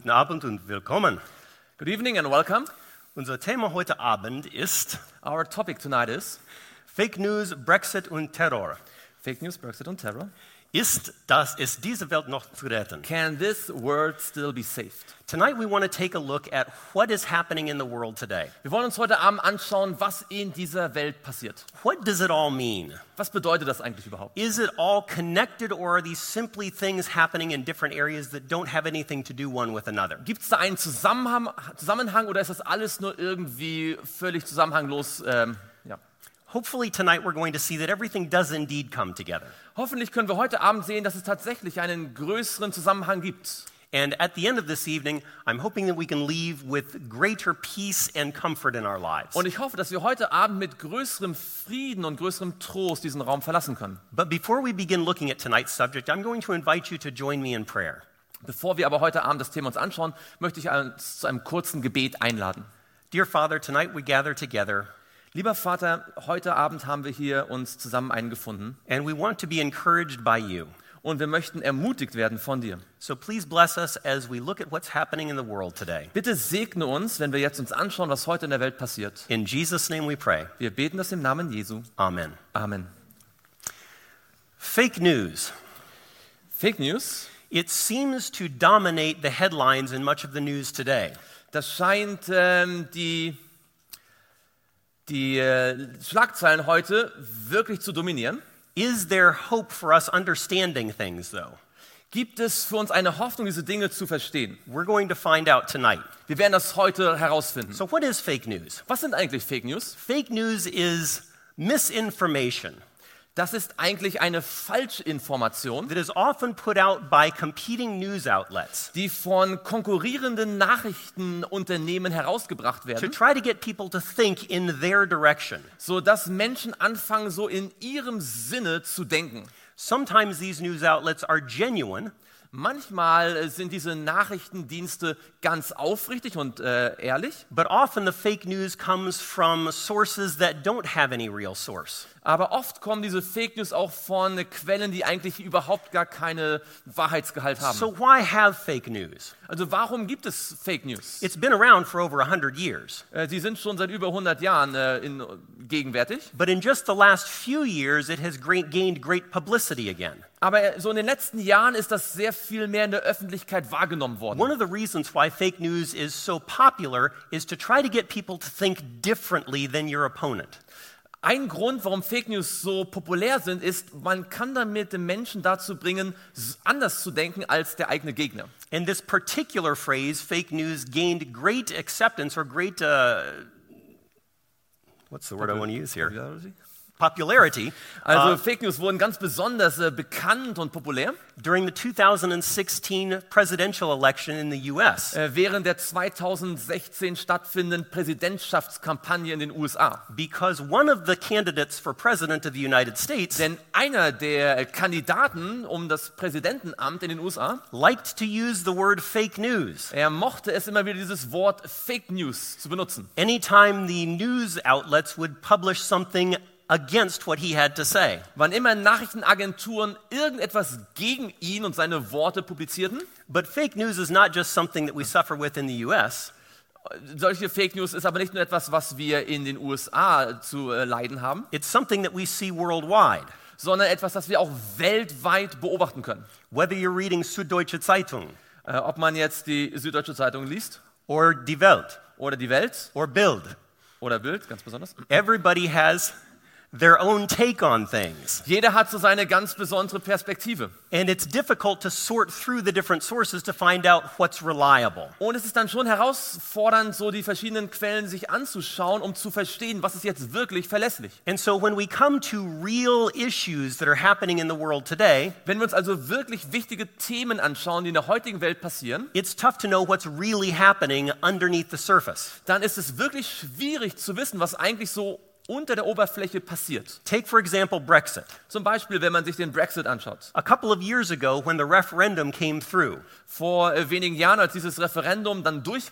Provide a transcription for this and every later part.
Guten Abend und willkommen. Good evening and welcome. Unser Thema heute Abend ist Our topic tonight is Fake News, Brexit und Terror. Fake News, Brexit und Terror. Ist diese Welt noch zu retten? Can this world still be saved? Tonight we want to take a look at what is happening in the world today. Wir wollen uns heute Abend anschauen, was in dieser Welt passiert. What does it all mean? Was bedeutet das eigentlich überhaupt? Is it all connected, or are these simply things happening in different areas that don't have anything to do one with another? Gibt es da einen Zusammenhang oder ist das alles nur irgendwie völlig zusammenhanglos? Hopefully tonight we're going to see that everything does indeed come together. Hoffentlich können wir heute Abend sehen, dass es tatsächlich einen größeren Zusammenhang gibt. And at the end of this evening, I'm hoping that we can leave with greater peace and comfort in our lives. Und ich hoffe, dass wir heute Abend mit größerem Frieden und größerem Trost diesen Raum verlassen können. But before we begin looking at tonight's subject, I'm going to invite you to join me in prayer. Bevor wir aber heute Abend das Thema uns anschauen, möchte ich uns zu einem kurzen Gebet einladen. Dear Father, tonight we gather together. Lieber Vater, heute Abend haben wir hier uns zusammen eingefunden. And we want to be encouraged by you. Und wir möchten ermutigt werden von dir. So please bless us as we look at what's happening in the world today. Bitte segne uns, wenn wir jetzt uns anschauen, was heute in der Welt passiert. In Jesus' name we pray. Wir beten das im Namen Jesu. Amen. Amen. Fake news. Fake News. It seems to dominate the headlines in much of the news today. Das scheint die Schlagzeilen heute wirklich zu dominieren. Is there hope for us understanding things, though? Gibt es für uns eine Hoffnung, diese Dinge zu verstehen? We're going to find out tonight. Wir werden das heute herausfinden. So what is fake news? Was sind eigentlich Fake News? Fake news is misinformation Das ist eigentlich eine Falschinformation, that is often put out by competing news outlets die von konkurrierenden Nachrichtenunternehmen herausgebracht to werden, try to get people to think in their direction. sodass Menschen anfangen, so in ihrem Sinne zu denken. Sometimes these news outlets are genuine, Manchmal sind diese Nachrichtendienste ganz aufrichtig und ehrlich, but often the fake news comes from sources that don't have any real source. aber oft kommen diese Fake News auch von Quellen, die eigentlich überhaupt gar keine Wahrheitsgehalt haben. So why have fake news? Also warum gibt es Fake News? It's been around for over 100 years. Sie sind schon seit über 100 Jahren gegenwärtig. But in just the last few years, it has gained great publicity again. Aber so in den letzten Jahren ist das sehr viel mehr in der Öffentlichkeit wahrgenommen worden. One of the reasons why fake news is so popular is to try to get people to think differently than your opponent. Ein Grund, warum Fake News so populär sind, ist, man kann damit den Menschen dazu bringen, anders zu denken als der eigene Gegner. And this particular phrase, fake news, gained great acceptance or great, what's the word I want to use here? Popularity. Also Fake News wurden ganz besonders bekannt und populär During the 2016 presidential election in the US. Während der 2016 stattfindenden Präsidentschaftskampagne in den USA. Because one of the candidates for president of the United States Denn einer der Kandidaten um das Präsidentenamt in den USA liked to use the word fake news. Er mochte es immer wieder, dieses Wort Fake News zu benutzen. Anytime the news outlets would publish something against what he had to say. Wann immer Nachrichtenagenturen irgendetwas gegen ihn und seine Worte publizierten, But fake news is not just something that we suffer with in the US. solche Fake News ist aber nicht nur etwas, was wir in den USA zu leiden haben, It's something that we see worldwide. sondern etwas, das wir auch weltweit beobachten können. Whether you're reading Süddeutsche Zeitung Ob man jetzt die Süddeutsche Zeitung liest or Die Welt oder die Welt or Bild, oder Bild, ganz besonders. everybody has their own take on things. Jeder hat so seine ganz besondere Perspektive. And it's difficult to sort through the different sources to find out what's reliable. Und es ist dann schon herausfordernd, so die verschiedenen Quellen sich anzuschauen, um zu verstehen, was ist jetzt wirklich verlässlich. And so when we come to real issues that are happening in the world today, Wenn wir uns also wirklich wichtige Themen anschauen, die in der heutigen Welt passieren, it's tough to know what's really happening underneath the surface. dann ist es wirklich schwierig zu wissen, was eigentlich so unter der Oberfläche passiert. Take, for example, Brexit. Zum Beispiel, wenn man sich den Brexit anschaut. A couple of years ago, when the referendum came through, Vor wenigen Jahren, als dieses Referendum dann durchging,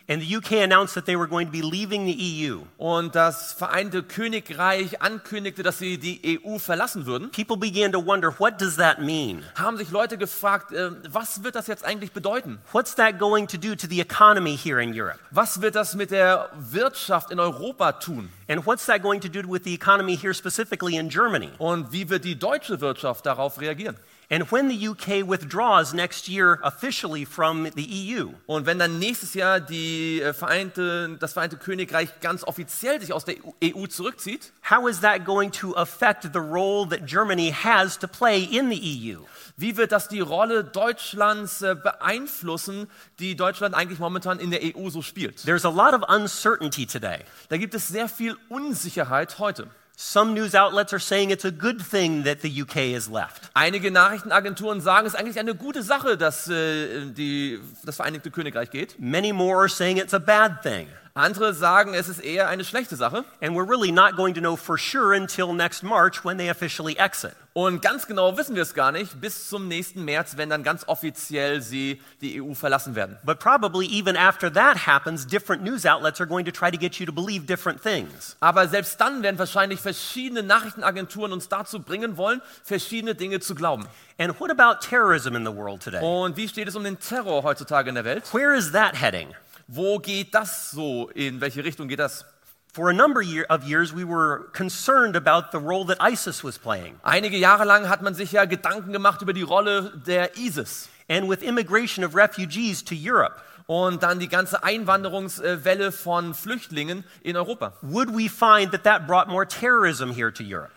And the UK announced that they were going to be leaving the EU. und das Vereinigte Königreich ankündigte, dass sie die EU verlassen würden, People began to wonder, what does that mean? haben sich Leute gefragt, was wird das jetzt eigentlich bedeuten? What's that going to do to the economy here in Europe? Was wird das mit der Wirtschaft in Europa tun? And what's that going to do with the economy here specifically in Germany? Und wie wird die deutsche Wirtschaft darauf reagieren? And when the UK withdraws next year officially from the EU, Und wenn dann nächstes Jahr das Vereinigte Königreich ganz offiziell sich aus der EU zurückzieht, how is that going to affect the role that Germany has to play in the EU? wie wird das die Rolle Deutschlands beeinflussen, die Deutschland eigentlich momentan in der EU so spielt? There's a lot of uncertainty today. Da gibt es sehr viel Unsicherheit heute. Some news outlets are saying it's a good thing that the UK has left. Einige Nachrichtenagenturen sagen, es ist eigentlich eine gute Sache, dass das Vereinigte Königreich geht. Many more are saying it's a bad thing. Andere sagen, es ist eher eine schlechte Sache. And we're really not going to know for sure until next March when they officially exit. Und ganz genau wissen wir es gar nicht, bis zum nächsten März, wenn dann ganz offiziell sie die EU verlassen werden. But probably even after that happens, different news outlets are going to try to get you to believe different things. Aber selbst dann werden wahrscheinlich verschiedene Nachrichtenagenturen uns dazu bringen wollen, verschiedene Dinge zu glauben. And what about terrorism in the world today? Und wie steht es um den Terror heutzutage in der Welt? Where is that heading? Wo geht das so? In welche Richtung geht das? For a number of years, we were concerned about the role that ISIS was playing. Einige Jahre lang hat man sich ja Gedanken gemacht über die Rolle der ISIS. And with immigration of refugees to Europe, Und dann die ganze Einwanderungswelle von Flüchtlingen in Europa. would we find that that brought more terrorism here to Europe?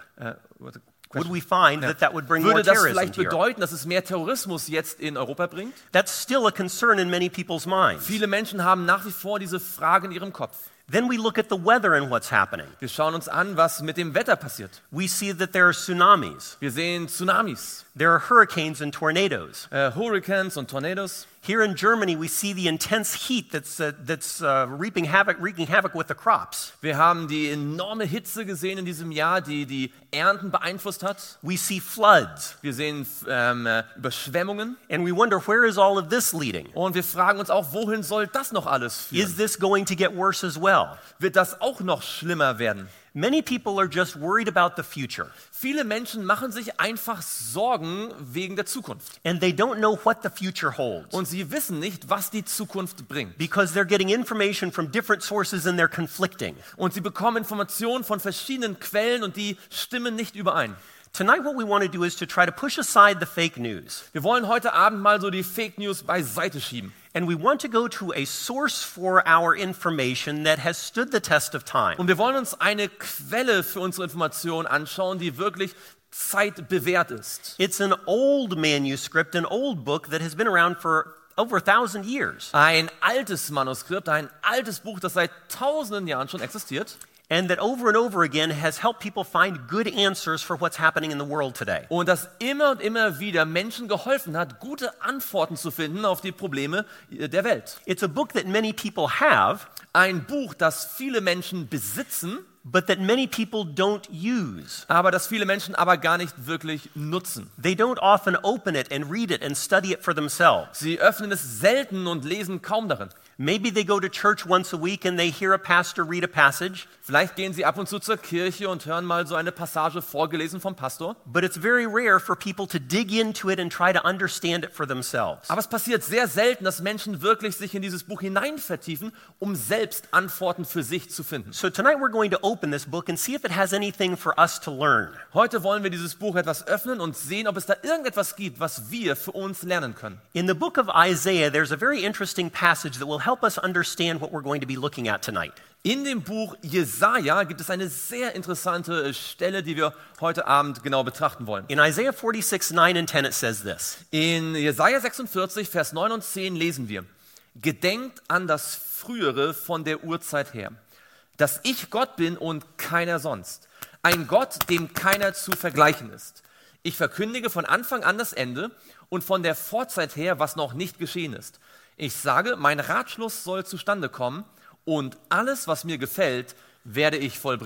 Would we find that that would bring more Würde das terrorism vielleicht to Europe? bedeuten, dass es mehr Terrorismus jetzt in Europa bringt? That's still a concern in many people's minds. Viele Menschen haben nach wie vor diese Frage in ihrem Kopf. Then we look at the weather and what's happening. Wir schauen uns an, was mit dem Wetter passiert. We see that there are tsunamis, Wir sehen Tsunamis, there are hurricanes and tornadoes. Hurricanes und Tornados. Here in Germany, we see the intense heat that's wreaking havoc with the crops. Wir haben die enorme Hitze gesehen in diesem Jahr, die die Ernten beeinflusst hat. We see floods, Wir sehen Überschwemmungen. and we wonder, where is all of this leading? Und wir fragen uns auch, wohin soll das noch alles führen? Is this going to get worse as well? Wird das auch noch schlimmer werden? Many people are just worried about the future, Viele Menschen machen sich einfach Sorgen wegen der Zukunft. and they don't know what the future holds Und sie wissen nicht, was die Zukunft bringt. because they're getting information from different sources and they're conflicting. Und sie bekommen Informationen von verschiedenen Quellen und die stimmen nicht überein. Tonight, what we want to do is to try to push aside the fake news, Wir wollen heute Abend mal so die Fake News beiseite schieben. and we want to go to a source for our information that has stood the test of time. Und wir wollen uns eine Quelle für unsere Informationen anschauen, die wirklich zeitbewährt ist. It's an old manuscript, an old book that has been around for over 1,000 years, Ein altes Manuskript, ein altes Buch, das seit tausenden Jahren schon existiert and that over and over again has helped people find good answers for what's happening in the world today. und das immer und immer wieder Menschen geholfen hat, gute Antworten zu finden auf die Probleme der Welt. It's a book that many people have, Ein Buch, das viele Menschen besitzen, but that many people don't use. aber das viele Menschen aber gar nicht wirklich nutzen. They don't often open it and read it and study it for themselves. Sie öffnen es selten und lesen kaum darin. Maybe they go to church once a week and they hear a pastor read a passage, Vielleicht gehen sie ab und zu zur Kirche und hören mal so eine Passage vorgelesen vom Pastor. but it's very rare for people to dig into it and try to understand it for themselves. Aber es passiert sehr selten, dass Menschen wirklich sich in dieses Buch hinein vertiefen, um selbst Antworten für sich zu finden. So tonight we're going to open this book and see if it has anything for us to learn. Heute wollen wir dieses Buch etwas öffnen und sehen, ob es da irgendetwas gibt, was wir für uns lernen können. In the book of Isaiah, there's a very interesting passage that will help us understand what we're going to be looking at tonight. In dem Buch Jesaja gibt es eine sehr interessante Stelle, die wir heute Abend genau betrachten wollen. In Isaiah 46, 9 and 10, it says this: In Jesaja 46, Vers 9 und 10 lesen wir: Gedenkt an das Frühere von der Urzeit her, dass ich Gott bin und keiner sonst, ein Gott, dem keiner zu vergleichen ist. Ich verkündige von Anfang an das Ende und von der Vorzeit her, was noch nicht geschehen ist. Ich sage, mein Ratschluss soll zustande kommen und alles, was mir gefällt, werde ich vollbringen.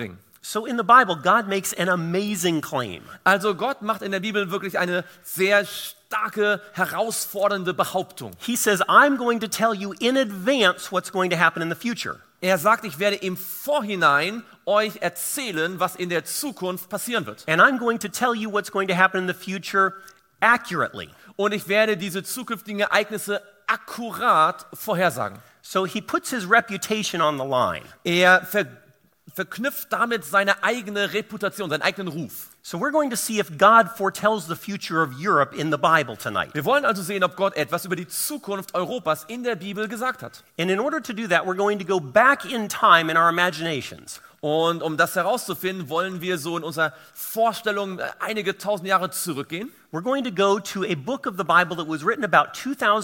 So in the Bible, God makes an amazing claim. Also Gott macht in der Bibel wirklich eine sehr starke, herausfordernde Behauptung. He says, I'm going to tell you in advance what's going to happen in the future. Er sagt, ich werde im Vorhinein euch erzählen, was in der Zukunft passieren wird. And I'm going to tell you what's going to happen in the future accurately. Und ich werde diese zukünftigen Ereignisse akkurat vorhersagen. So he puts his reputation on the line. Er verknüpft damit seine eigene Reputation, seinen eigenen Ruf. So we're going to see if God foretells the future of Europe in the Bible tonight. Wir wollen also sehen, ob Gott etwas über die Zukunft Europas in der Bibel gesagt hat. And in order to do that, we're going to go back in time in our imaginations. Und um das herauszufinden, wollen wir so in unserer Vorstellung einige tausend Jahre zurückgehen. We're going to go to a book of the Bible that was written about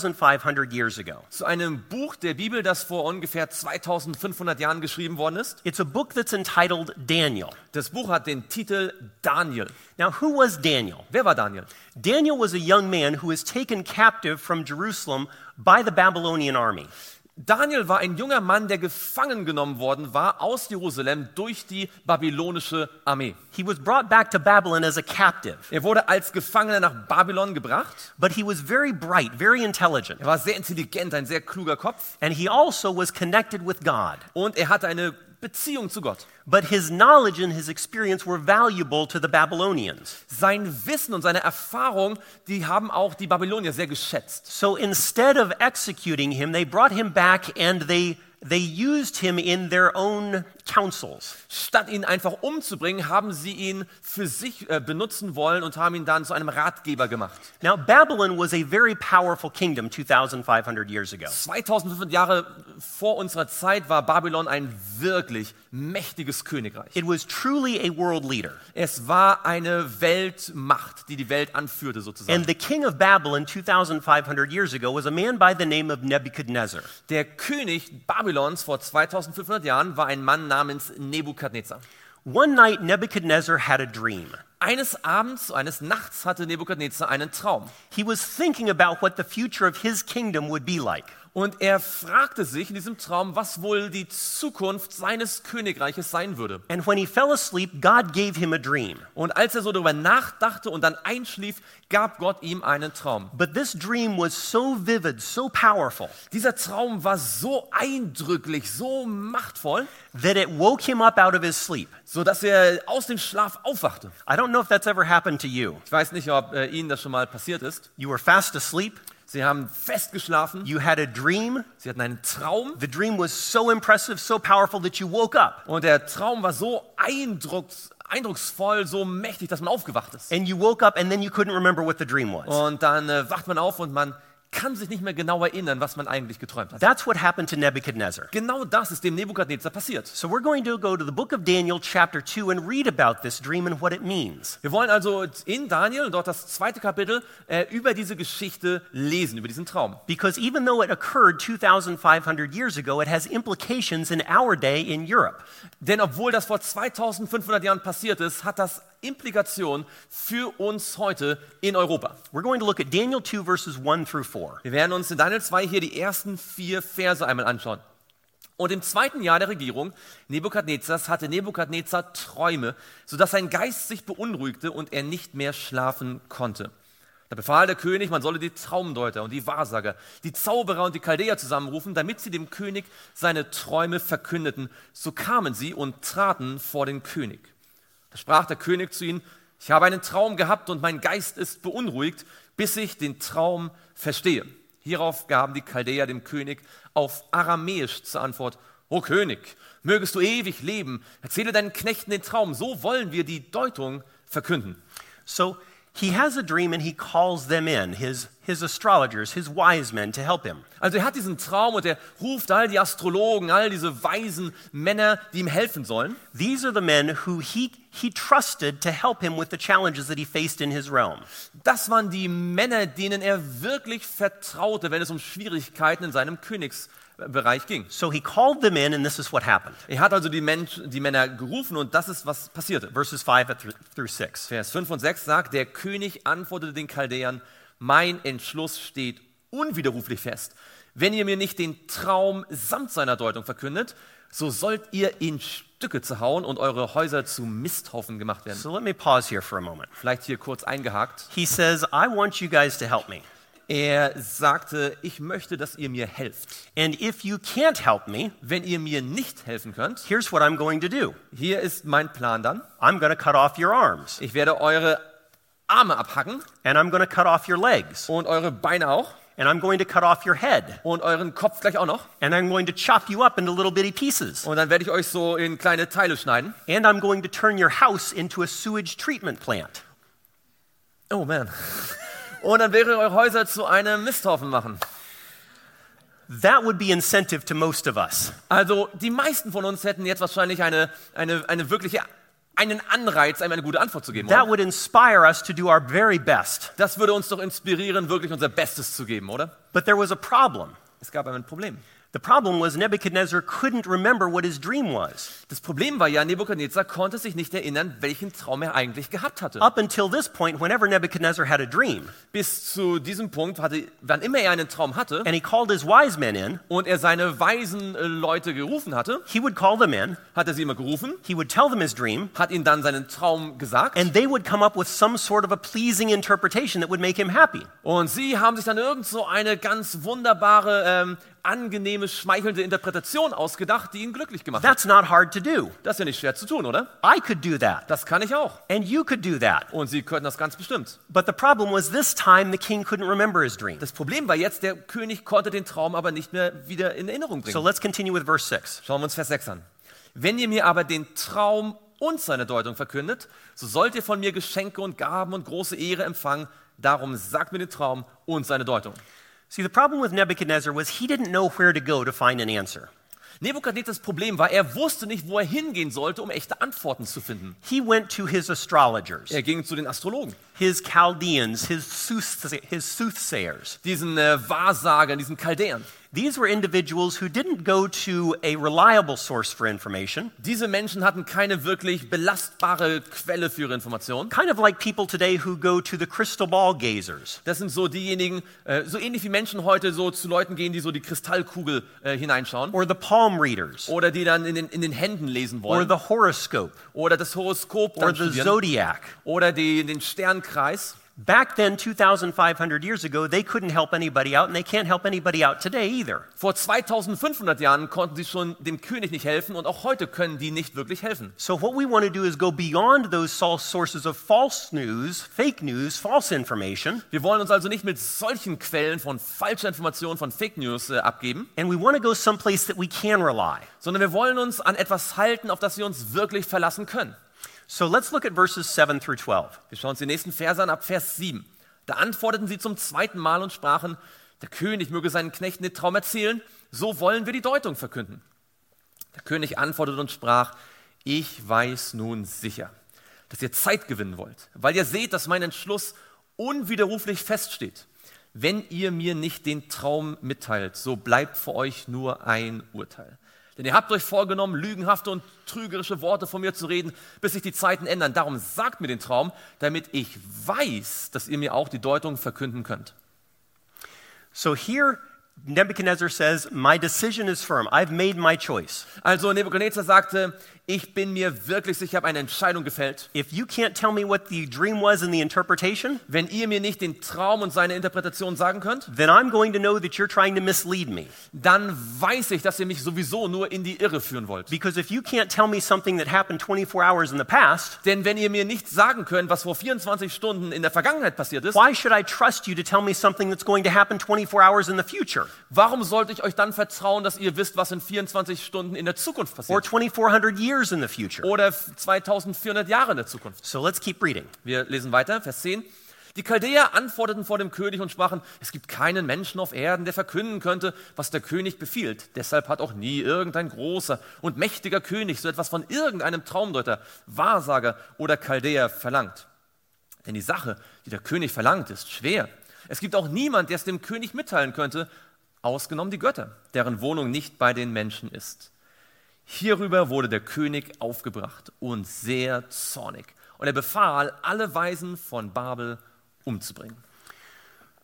2,500 years ago. Zu einem Buch der Bibel, das vor ungefähr 2500 Jahren geschrieben worden ist. It's a book that's entitled Daniel. Das Buch hat den Titel Daniel. Now, who was Daniel? Wer war Daniel? Daniel was a young man who was taken captive from Jerusalem by the Babylonian army. Daniel war ein junger Mann, der gefangen genommen worden war aus Jerusalem durch die babylonische Armee. He was brought back to Babylon as a captive, Er wurde als Gefangener nach Babylon gebracht. but he was very bright, very intelligent, Er war sehr intelligent, ein sehr kluger Kopf. and he also was connected with God. Und er hatte eine Beziehung zu Gott. But his knowledge and his experience were valuable to the Babylonians. Sein Wissen und seine Erfahrung, die haben auch die Babylonier sehr geschätzt. So instead of executing him, they brought him back and they used him in their own councils. Statt ihn einfach umzubringen, haben sie ihn für sich benutzen wollen und haben ihn dann zu einem Ratgeber gemacht. Now, Babylon was a very powerful kingdom 2,500 years ago. 2500 Jahre vor unserer Zeit war Babylon ein wirklich mächtiges Königreich. It was truly a world leader. Es war eine Weltmacht, die die Welt anführte sozusagen. And the king of Babylon 2,500 years ago was a man by the name of Nebuchadnezzar. Der König Babylons vor 2500 Jahren war ein Mann namens Nebukadnezar. One night, Nebuchadnezzar had a dream. Eines Abends, eines Nachts hatte Nebukadnezar einen Traum. He was thinking about what the future of his kingdom would be like. Und er fragte sich in diesem Traum, was wohl die Zukunft seines Königreiches sein würde. And when he fell asleep, God gave him a dream. Und als er so darüber nachdachte und dann einschlief, gab Gott ihm einen Traum. But this dream was so vivid, so powerful, Dieser Traum war so eindrücklich, so machtvoll, that it woke him up out of his sleep. so dass er aus dem Schlaf aufwachte. I don't know if that's ever happened to you. Ich weiß nicht, ob Ihnen das schon mal passiert ist. You were fast asleep, Sie haben festgeschlafen, you had a dream. Sie hatten einen Traum The dream was so impressive, so powerful that you woke up. und der Traum war so eindrucksvoll, so mächtig, dass man aufgewacht ist. And you woke up and then you couldn't remember what the dream was. Und dann wacht man auf und man kann sich nicht mehr genau erinnern, was man eigentlich geträumt hat. That's what happened to Nebuchadnezzar. Genau das ist dem Nebukadnezar passiert. So we're going to go to the book of Daniel chapter 2 and read about this dream and what it means. Wir wollen also in Daniel, dort das 2. Kapitel, über diese Geschichte lesen, über diesen Traum. Because even though it occurred 2,500 years ago, it has implications in our day in Europe. Denn obwohl das vor 2500 Jahren passiert ist, hat das Implikationen für uns heute in Europa. We're going to look at Daniel 2 verses 1 through 4. Wir werden uns in Daniel 2 hier die ersten 4 Verse einmal anschauen. Und im 2. Jahr der Regierung Nebukadnezars hatte Nebukadnezar Träume, sodass sein Geist sich beunruhigte und er nicht mehr schlafen konnte. Da befahl der König, man solle die Traumdeuter und die Wahrsager, die Zauberer und die Chaldäer zusammenrufen, damit sie dem König seine Träume verkündeten. So kamen sie und traten vor den König. Da sprach der König zu ihnen: Ich habe einen Traum gehabt und mein Geist ist beunruhigt, bis ich den Traum verstehe. Hierauf gaben die Chaldäer dem König auf Aramäisch zur Antwort: O König, mögest du ewig leben, erzähle deinen Knechten den Traum, so wollen wir die Deutung verkünden. So he has a dream and he calls them in, his astrologers, his wise men, to help him. Also er hat diesen Traum und er ruft all die Astrologen, all diese weisen Männer, die ihm helfen sollen. These are the men who he trusted to help him with the challenges that he faced in his realm. Das waren die Männer, denen er wirklich vertraute, wenn es um Schwierigkeiten in seinem Königsbereich ging. So he called them in and this is what happened. Er hat also die Männer gerufen und das ist, was passierte. Verses 5 through 6. Vers 5 und 6 sagt, der König antwortete den Chaldäern: Mein Entschluss steht unwiderruflich fest. wenn ihr mir nicht den Traum samt seiner Deutung verkündet, so sollt ihr in Stücke zerhauen und eure Häuser zu Misthaufen gemacht werden. So let me pause here for a moment. Vielleicht hier kurz eingehakt. He says, I want you guys to help me. Er sagte, ich möchte, dass ihr mir helft. And if you can't help me, Wenn ihr mir nicht helfen könnt, here's what I'm going to do. hier ist mein Plan dann. I'm going to cut off your arms, Ich werde eure Arme abhacken and I'm going to cut off your legs, und eure Beine auch and I'm going to cut off your head, und euren Kopf gleich auch noch. and I'm going to chop you up into little bitty pieces, Und dann werde ich euch so in kleine Teile schneiden. and I'm going to turn your house into a sewage treatment plant. Oh man. Und dann werde ich eure Häuser zu einem Misthaufen machen. That would be incentive to most of us. Also die meisten von uns hätten jetzt wahrscheinlich einen Anreiz, einem eine gute Antwort zu geben. That Oder? would inspire us to do our very best. Das würde uns doch inspirieren, wirklich unser Bestes zu geben, oder? But there was a problem. Es gab aber ein Problem. The problem was Nebuchadnezzar couldn't remember what his dream was. Das Problem war ja, Nebukadnezar konnte sich nicht erinnern, welchen Traum er eigentlich gehabt hatte. Up until this point, whenever Nebuchadnezzar had a dream, Bis zu diesem Punkt wann immer er einen Traum hatte and he called his wise men in, und er seine weisen Leute gerufen hatte, he would call them in, hat er sie immer gerufen, he would tell them his dream, hat ihnen dann seinen Traum gesagt and they would come up with some sort of a pleasing interpretation that would make him happy. und sie haben sich dann irgend so eine ganz wunderbare, angenehme, schmeichelnde Interpretation ausgedacht, die ihn glücklich gemacht hat. That's not hard to do. Das ist ja nicht schwer zu tun, oder? I could do that, Das kann ich auch. and you could do that. Und sie könnten das ganz bestimmt. But the problem was this time the king couldn't remember his dream. Das Problem war jetzt, der König konnte den Traum aber nicht mehr wieder in Erinnerung So bringen. let's continue with verse 6. Schauen wir uns Vers 6 an. Wenn ihr mir aber den Traum und seine Deutung verkündet, so sollt ihr von mir Geschenke und Gaben und große Ehre empfangen. Darum sagt mir den Traum und seine Deutung. See, the problem with Nebuchadnezzar was he didn't know where to go to find an answer. Nebukadnezars Problem war, er wusste nicht, wo er hingehen sollte, um echte Antworten zu finden. He went to his astrologers, Er ging zu den Astrologen, his Chaldeans, his soothsayers. diesen Wahrsagern, diesen Chaldäern. These were individuals who didn't go to a reliable source for information, Diese Menschen hatten keine wirklich belastbare Quelle für ihre Informationen. kind of like people today who go to the crystal ball gazers, Das sind so diejenigen, so ähnlich wie Menschen heute so zu Leuten gehen, die so die Kristallkugel hineinschauen. or the palm readers, Oder die dann in den Händen lesen or wollen. the horoscope, Oder das Horoskop or dann the studieren. zodiac. Oder den Sternkreis. Back then, 2,500 years ago, they couldn't help anybody out, and they can't help anybody out today either. Vor 2500 Jahren konnten sie schon dem König nicht helfen und auch heute können die nicht wirklich helfen. So what we want to do is go beyond those sources of false news, fake news, false information, Wir wollen uns also nicht mit solchen Quellen von falscher Information, von Fake News abgeben, and we want to go someplace that we can rely. sondern wir wollen uns an etwas halten, auf das wir uns wirklich verlassen können. So let's look at verses 7 through 12. Wir schauen uns die nächsten Verse an, ab Vers 7. Da antworteten sie zum zweiten Mal und sprachen, der König möge seinen Knechten den Traum erzählen, so wollen wir die Deutung verkünden. Der König antwortete und sprach, ich weiß nun sicher, dass ihr Zeit gewinnen wollt, weil ihr seht, dass mein Entschluss unwiderruflich feststeht. Wenn ihr mir nicht den Traum mitteilt, so bleibt für euch nur ein Urteil. Denn ihr habt euch vorgenommen, lügenhafte und trügerische Worte von mir zu reden, bis sich die Zeiten ändern. Darum sagt mir den Traum, damit ich weiß, dass ihr mir auch die Deutung verkünden könnt. So here, Nebuchadnezzar says, my decision is firm. I've made my choice. Also Nebukadnezar sagte, ich bin mir wirklich sicher, ich habe eine Entscheidung gefällt. If you can't tell me what the dream was in the interpretation, Wenn ihr mir nicht den Traum und seine Interpretation sagen könnt, then I'm going to know that you're trying to mislead me. dann weiß ich, dass ihr mich sowieso nur in die Irre führen wollt. Because if you can't tell me something that happened 24 hours in the past, Denn wenn ihr mir nicht sagen könnt, was vor 24 Stunden in der Vergangenheit passiert ist, why should I trust you to tell me something that's going to happen 24 hours in the future warum sollte ich euch dann vertrauen, dass ihr wisst, was in 24 Stunden in der Zukunft or passiert? 2,400 years in the future? Oder 2400 Jahre in der Zukunft? So let's keep reading. Wir lesen weiter, Vers 10. Die Chaldäer antworteten vor dem König und sprachen, es gibt keinen Menschen auf Erden, der verkünden könnte, was der König befiehlt. Deshalb hat auch nie irgendein großer und mächtiger König so etwas von irgendeinem Traumdeuter, Wahrsager oder Chaldäer verlangt. Denn die Sache, die der König verlangt, ist schwer. Es gibt auch niemand, der es dem König mitteilen könnte, ausgenommen die Götter, deren Wohnung nicht bei den Menschen ist. Hierüber wurde der König aufgebracht und sehr zornig. Und er befahl, alle Weisen von Babel umzubringen.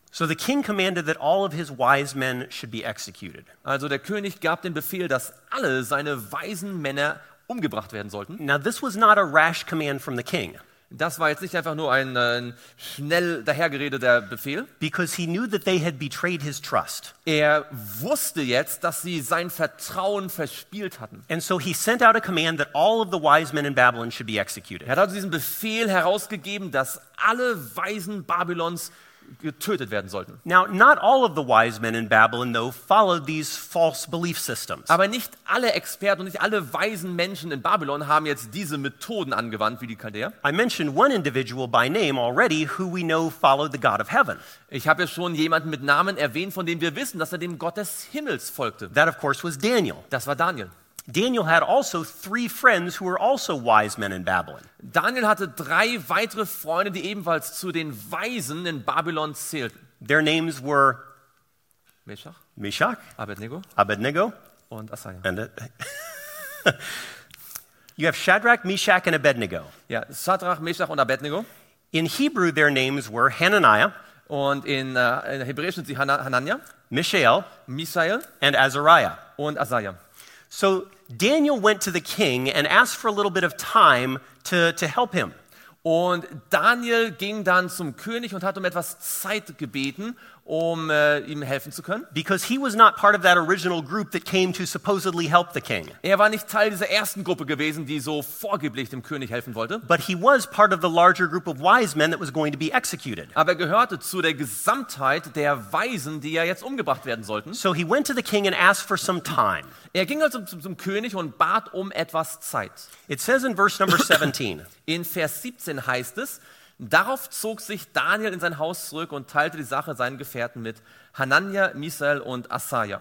So the king commanded that all of his wise men should be executed. Also der König gab den Befehl, dass alle seine weisen Männer umgebracht werden sollten. Now this was not a rash command from the king, Das war jetzt nicht einfach nur ein schnell dahergeredeter Befehl. because he knew that they had betrayed his trust. Er wusste jetzt, dass sie sein Vertrauen verspielt hatten. And so he sent out a command that all of the wise men in Babylon should be executed. Er hat also diesen Befehl herausgegeben, dass alle Weisen Babylons getötet werden sollten. Now, not all of the wise men in Babylon, though, followed these false belief systems. Aber nicht alle Experten und nicht alle weisen Menschen in Babylon haben jetzt diese Methoden angewandt wie die Chaldäer. I mentioned one individual by name already who we know followed the God of heaven. Ich habe ja schon jemanden mit Namen erwähnt, von dem wir wissen, dass er dem Gott des Himmels folgte. That, of course, was Daniel. Das war Daniel. Daniel had also 3 friends who were also wise men in Babylon. Daniel hatte 3 weitere Freunde, die ebenfalls zu den Weisen in Babylon zählten. Their names were Meshach, Meshach, Abednego Abednego, und Asaja. and you have Shadrach, Meshach, and Abednego. Ja, Shadrach, Meshach und Abednego. In Hebrew, their names were Hananiah, Und in Hebräisch sind sie Hanania, Mishael, Misael and Azariah. und Asaja. So Daniel went to the king and asked for a little bit of time to help him. Und Daniel ging dann zum König und hat um etwas Zeit gebeten, um ihm helfen zu können. Because he was not part of that original group that came to supposedly help the king. Er war nicht Teil dieser ersten Gruppe gewesen, die so vorgeblich dem König helfen wollte. But he was part of the larger group of wise men that was going to be executed. Aber er gehörte zu der Gesamtheit der Weisen, die ja jetzt umgebracht werden sollten. So he went to the king and asked for some time. Er ging also zum König und bat um etwas Zeit. It says in verse number 17, In Vers 17 heißt es, darauf zog sich Daniel in sein Haus zurück und teilte die Sache seinen Gefährten mit, Hanania, Misael und Asaja.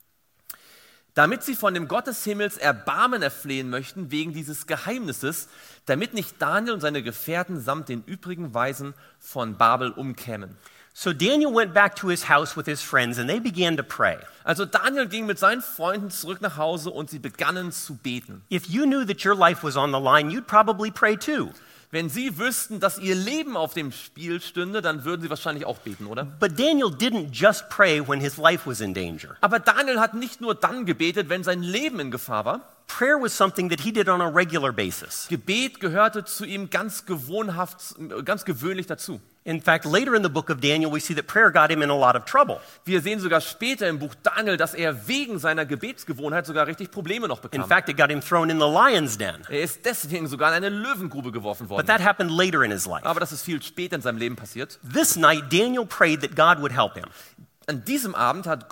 Damit sie von dem Gott des Himmels Erbarmen erflehen möchten wegen dieses Geheimnisses, damit nicht Daniel und seine Gefährten samt den übrigen Weisen von Babel umkämen. so Daniel went back to his house with his friends and they began to pray. Also Daniel ging mit seinen Freunden zurück nach Hause und sie begannen zu beten. If you knew that your life was on the line, you'd probably pray too. Wenn sie wüssten, dass ihr Leben auf dem Spiel stünde, dann würden sie wahrscheinlich auch beten, oder? But Daniel didn't just pray when his life was in danger. Aber Daniel hat nicht nur dann gebetet, wenn sein Leben in Gefahr war. Prayer was something that he did on a regular basis. Gebet gehörte zu ihm ganz gewöhnlich dazu. In fact, later in the book of Daniel, we see that prayer got him in a lot of trouble. Wir sehen sogar später im Buch Daniel, dass er wegen seiner Gebetsgewohnheit sogar richtig Probleme noch In bekam. fact, it got him thrown in the lion's den. Er ist deswegen sogar in eine Löwengrube geworfen But worden. that happened later in his life. Aber das ist viel später in seinem Leben passiert. This night, Daniel prayed that God would help him. An diesem Abend hat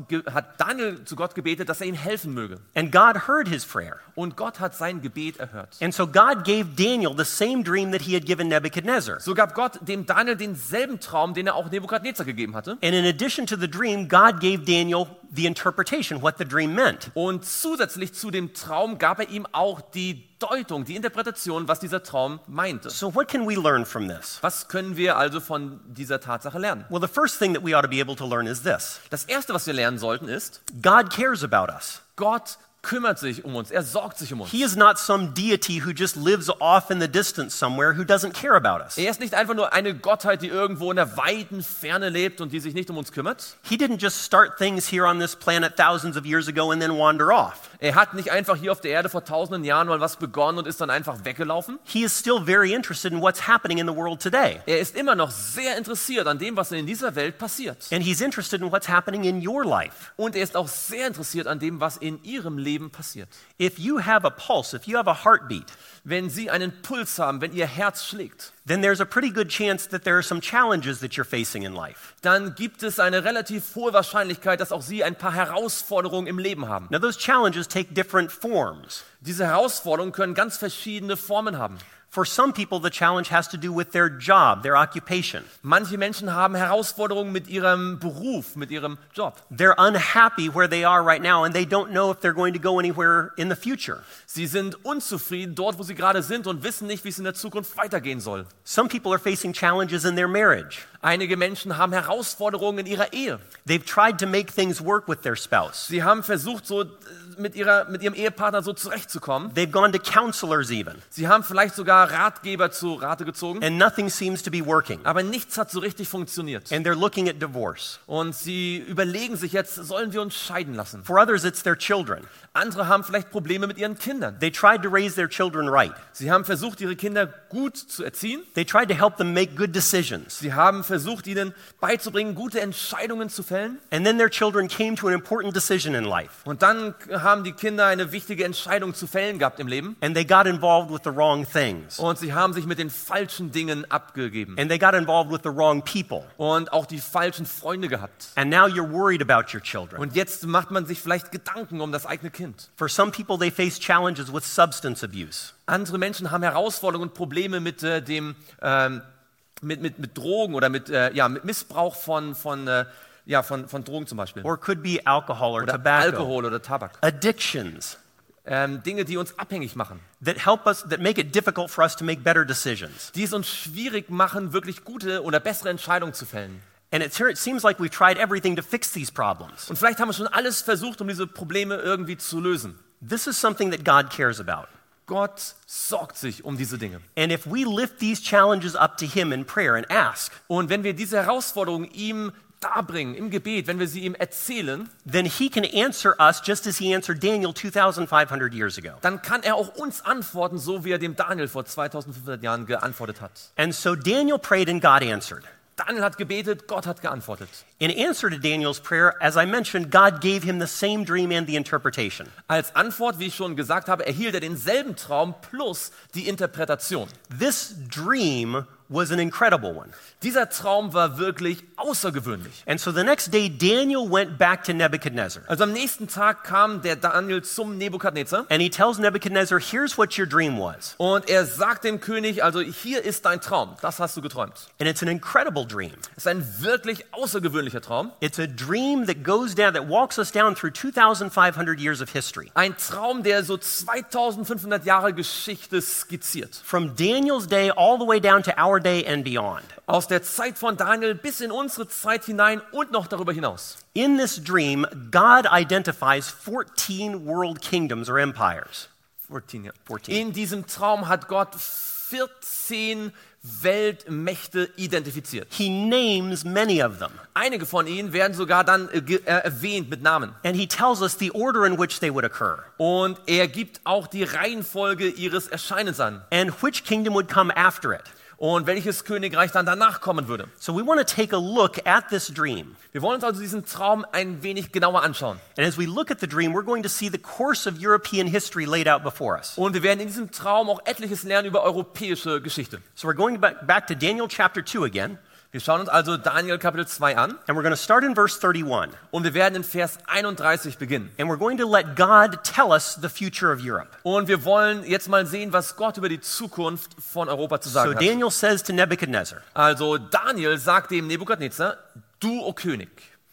Daniel zu Gott gebetet, dass er ihm helfen möge. And God heard his prayer. Und Gott hat sein Gebet erhört. And so God gave Daniel the same dream that he had given Nebuchadnezzar. So gab Gott dem Daniel denselben Traum, den er auch Nebukadnezar gegeben hatte. And in addition to the dream, God gave Daniel the interpretation, what the dream meant. Und zusätzlich zu dem Traum gab er ihm auch die Deutung, die Interpretation, was dieser Traum meinte. So what can we learn from this? Was können wir also von dieser Tatsache lernen? Well, the first thing that we ought to be able to learn is this. Das Erste, was wir lernen sollten, ist, God cares about us. Gott kümmert sich um uns, er sorgt sich um uns. He is not some deity who just lives off in the distance somewhere who doesn't care about us. Er ist nicht einfach nur eine Gottheit, die irgendwo in der weiten Ferne lebt und die sich nicht um uns kümmert. He didn't just start things here on this planet thousands of years ago and then wander off. Er hat nicht einfach hier auf der Erde vor tausenden Jahren mal was begonnen und ist dann einfach weggelaufen. He is still very interested in what's happening in the world today. Er ist immer noch sehr interessiert an dem, was in dieser Welt passiert. And he's interested in what's happening in your life. Und er ist auch sehr interessiert an dem, was in ihrem Leben passiert. If you have a pulse, if you have a heartbeat, Wenn Sie einen Puls haben, wenn Ihr Herz schlägt, then there's a pretty good chance that there are some challenges that you're facing in life. dann gibt es eine relativ hohe Wahrscheinlichkeit, dass auch Sie ein paar Herausforderungen im Leben haben. Now, those challenges take different forms. Diese Herausforderungen können ganz verschiedene Formen haben. For some people, the challenge has to do with their job, their occupation. Manche Menschen haben Herausforderungen mit ihrem Beruf, mit ihrem Job. They're unhappy where they are right now, and they don't know if they're going to go anywhere in the future. Sie sind unzufrieden dort, wo sie gerade sind und wissen nicht, wie es in der Zukunft weitergehen soll. Some people are facing challenges in their marriage. Einige Menschen haben Herausforderungen in ihrer Ehe. They've tried to make things work with their spouse. Sie haben versucht, mit ihrem Ehepartner so zurechtzukommen. They've gone to counselors even. Sie haben vielleicht sogar paar Ratgeber zu Rate gezogen, and nothing seems to be working. aber nichts hat so richtig funktioniert. And they're looking at divorce. Und sie überlegen sich jetzt, sollen wir uns scheiden lassen? For others, it's their children. Andere haben vielleicht Probleme mit ihren Kindern. They tried to raise their children right. Sie haben versucht, ihre Kinder gut zu erziehen. They tried to help them make good decisions. Sie haben versucht, ihnen beizubringen, gute Entscheidungen zu fällen. And then their children came to an important decision in life. Und dann haben die Kinder eine wichtige Entscheidung zu fällen gehabt im Leben. And they got involved with the wrong things. Und sie haben sich mit den falschen Dingen abgegeben. And they got involved with the wrong people. Und auch die falschen Freunde gehabt. And now you're worried about your children. Und jetzt macht man sich vielleicht Gedanken um das eigene Kind. For some people, they face challenges with substance abuse. Andere Menschen haben Herausforderungen und Probleme mit mit Drogen oder mit Missbrauch von Drogen zum Beispiel. Or could be alcohol or Oder tobacco. Alkohol oder Tabak. Addictions Dinge, die uns abhängig machen. that make it difficult for us to make better decisions. Die es uns schwierig machen, wirklich gute oder bessere Entscheidungen zu fällen. And it seems like we've tried everything to fix these problems. Und vielleicht haben wir schon alles versucht, um diese Probleme irgendwie zu lösen. This is something that God cares about. Gott sorgt sich um diese Dinge. And if we lift these challenges up to Him in prayer and ask, Und wenn wir diese Herausforderungen ihm darbringen, im Gebet, wenn wir sie ihm erzählen, then He can answer us just as He answered Daniel 2,500 years ago. dann kann er auch uns antworten, so wie er dem Daniel vor 2500 Jahren geantwortet hat. And so Daniel prayed and God answered. Daniel hat gebetet, Gott hat geantwortet. In answer to Daniel's prayer, as I mentioned, God gave him the same dream and the interpretation. Als Antwort, wie ich schon gesagt habe, erhielt er denselben Traum plus die Interpretation. This dream was an incredible one. Dieser Traum war wirklich außergewöhnlich. And so the next day, Daniel went back to Nebuchadnezzar. Also am nächsten Tag kam der Daniel zum Nebukadnezar And he tells Nebuchadnezzar, here's what your dream was. und er sagt dem König, also hier ist dein Traum, das hast du geträumt. And it's an incredible dream. Es ist ein wirklich außergewöhnlicher Traum. It's a dream that that walks us down through 2,500 years of history. Ein Traum, der so 2500 Jahre Geschichte skizziert. From Daniel's day all the way down to our day and beyond. Aus der Zeit von Daniel bis in unsere Zeit hinein und noch darüber hinaus. In this dream, God identifies 14 world kingdoms or empires. 14, ja. 14. In diesem Traum hat Gott 14 Weltmächte identifiziert. He names many of them. Einige von ihnen werden sogar dann erwähnt mit Namen. And he tells us the order in which they would occur. Und er gibt auch die Reihenfolge ihres Erscheinens an. And which kingdom would come after it. Und welches Königreich dann danach kommen würde. So we want to take a look at this dream. Wir wollen uns also diesen Traum ein wenig genauer anschauen. And as we look at the dream, we're going to see the course of European history laid out before us. Und wir werden in diesem Traum auch etliches lernen über europäische Geschichte. So we're going back to Daniel chapter 2 again. Wir schauen uns also Daniel Kapitel 2 an. And we're going to start in verse 31. Und wir werden in Vers 31 beginnen. And we're going to let God tell us the future of Europe. Und wir wollen jetzt mal sehen, was Gott über die Zukunft von Europa zu So sagen hat. Daniel says to Nebuchadnezzar, Also Daniel sagt dem Nebukadnezar, du, o König,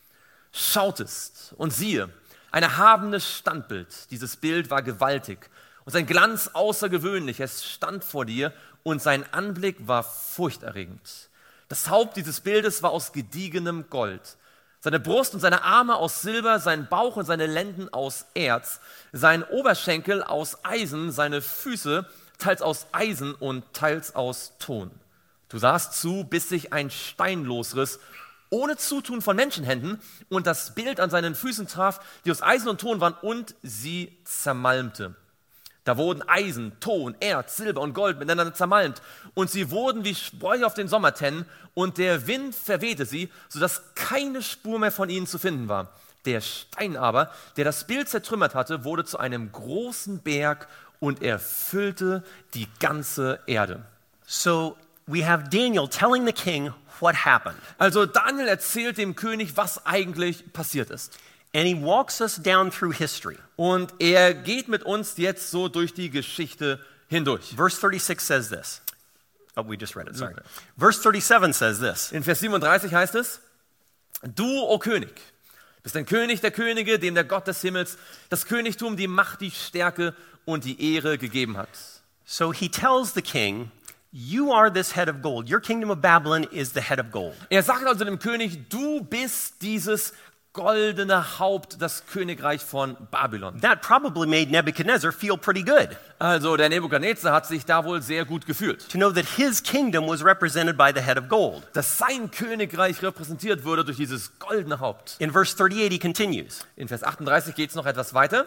schautest und siehe, ein erhabenes Standbild. Dieses Bild war gewaltig und sein Glanz außergewöhnlich. Es stand vor dir und sein Anblick war furchterregend. Das Haupt dieses Bildes war aus gediegenem Gold. Seine Brust und seine Arme aus Silber, sein Bauch und seine Lenden aus Erz, sein Oberschenkel aus Eisen, seine Füße teils aus Eisen und teils aus Ton. Du sahst zu, bis sich ein Stein losriss, ohne Zutun von Menschenhänden, und das Bild an seinen Füßen traf, die aus Eisen und Ton waren, und sie zermalmte. Da wurden Eisen, Ton, Erz, Silber und Gold miteinander zermalmt, und sie wurden wie Spreu auf den Sommertennen, und der Wind verwehte sie, sodass keine Spur mehr von ihnen zu finden war. Der Stein aber, der das Bild zertrümmert hatte, wurde zu einem großen Berg und erfüllte die ganze Erde. so we have Daniel telling the king what happened. Also Daniel erzählt dem König, was eigentlich passiert ist. And he walks us down through history. Und er geht mit uns jetzt so durch die Geschichte hindurch. Verse 36 says this. Oh, we just read it, sorry. Verse 37 says this. In Vers 37 heißt es, du, o König, bist ein König der Könige, dem der Gott des Himmels das Königtum, die Macht, die Stärke und die Ehre gegeben hat. So he tells the king, you are this head of gold. Your kingdom of Babylon is the head of gold. Er sagt also dem König, du bist dieses goldene Haupt, das Königreich von Babylon. That probably made Nebuchadnezzar feel pretty good, Also der Nebukadnezar hat sich da wohl sehr gut gefühlt, to know that his kingdom was represented by the head of gold. dass sein Königreich repräsentiert wurde durch dieses goldene Haupt. In verse 38, he continues. In Vers 38 geht es noch etwas weiter.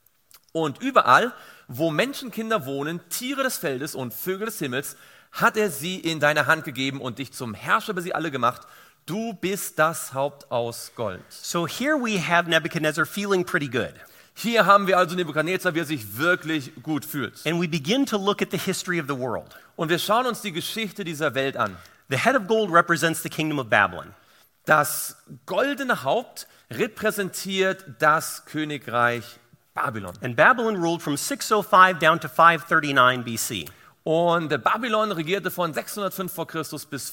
Und überall, wo Menschenkinder wohnen, Tiere des Feldes und Vögel des Himmels, hat er sie in deine Hand gegeben und dich zum Herrscher über sie alle gemacht. Du bist das Haupt aus Gold. So here we have Nebuchadnezzar feeling pretty good. Hier haben wir also Nebukadnezar, wie er sich wirklich gut fühlt. And we begin to look at the history of the world. Und wir schauen uns die Geschichte dieser Welt an. The head of gold represents the kingdom of Babylon. Das goldene Haupt repräsentiert das Königreich Babylon. And Babylon ruled from 605 down to 539 BC. Und Babylon regierte von 605 vor Christus bis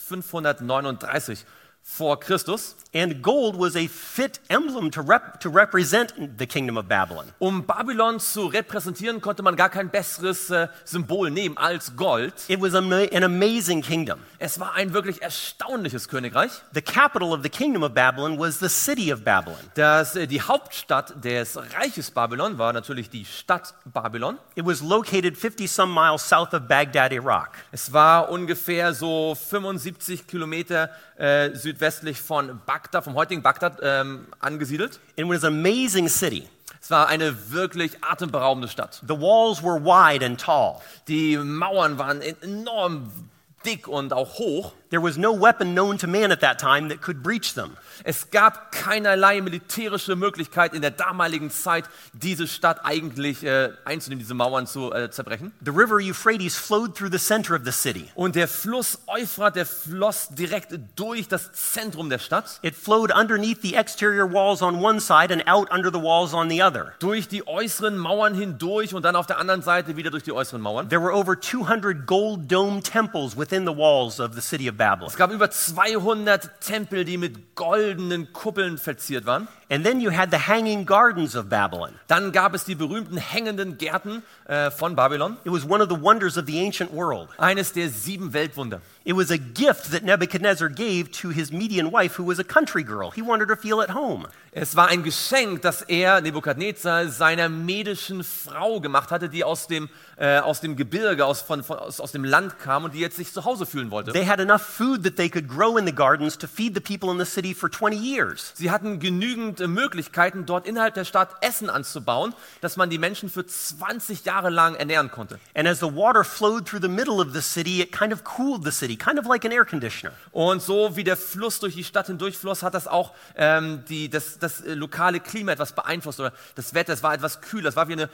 539 vor Christus. And gold was a fit emblem to represent the kingdom of Babylon. Um Babylon zu repräsentieren, konnte man gar kein besseres Symbol nehmen als Gold. It was an amazing kingdom. Es war ein wirklich erstaunliches Königreich. The capital of the kingdom of Babylon was the city of Babylon. Die Hauptstadt des Reiches Babylon war natürlich die Stadt Babylon. It was located 50 some miles south of Baghdad, Iraq. Es war ungefähr so 75 Kilometer südwestlich von Bagdad, vom heutigen Bagdad angesiedelt. It was an amazing city. Es war eine wirklich atemberaubende Stadt. The walls were wide and tall. Die Mauern waren enorm dick und auch hoch. There was no weapon known to man at that time that could breach them. Es gab keinerlei militärische Möglichkeit in der damaligen Zeit, diese Stadt eigentlich einzunehmen, diese Mauern zu zerbrechen. The river Euphrates flowed through the center of the city. Und der Fluss Euphrat, der floss direkt durch das Zentrum der Stadt. It flowed underneath the exterior walls on one side and out under the walls on the other. Durch die äußeren Mauern hindurch und dann auf der anderen Seite wieder durch die äußeren Mauern. There were over 200 gold dome temples within the walls of the city of Babylon. Es gab über 200 Tempel, die mit goldenen Kuppeln verziert waren. And then you had the hanging gardens of Babylon. Dann gab es die berühmten hängenden Gärten von Babylon. It was one of the wonders of the ancient world. Eines der 7 Weltwunder. It was a gift that Nebuchadnezzar gave to his Median wife, who was a country girl. He wanted her to feel at home. Es war ein Geschenk, das er, Nebukadnezar, seiner medischen Frau gemacht hatte, die aus dem Gebirge, aus dem Land kam und die jetzt sich zu Hause fühlen wollte. They had enough food that they could grow in the gardens to feed the people in the city for 20 years. Sie hatten genügend Möglichkeiten, dort innerhalb der Stadt Essen anzubauen, dass man die Menschen für 20 Jahre lang ernähren konnte. And as the water flowed through the middle of the city, it kind of cooled the city, kind of like an air conditioner. Und so wie der Fluss durch die Stadt hindurchfloss, hat das auch das lokale Klima etwas beeinflusst oder das Wetter, es war etwas kühler, es war wie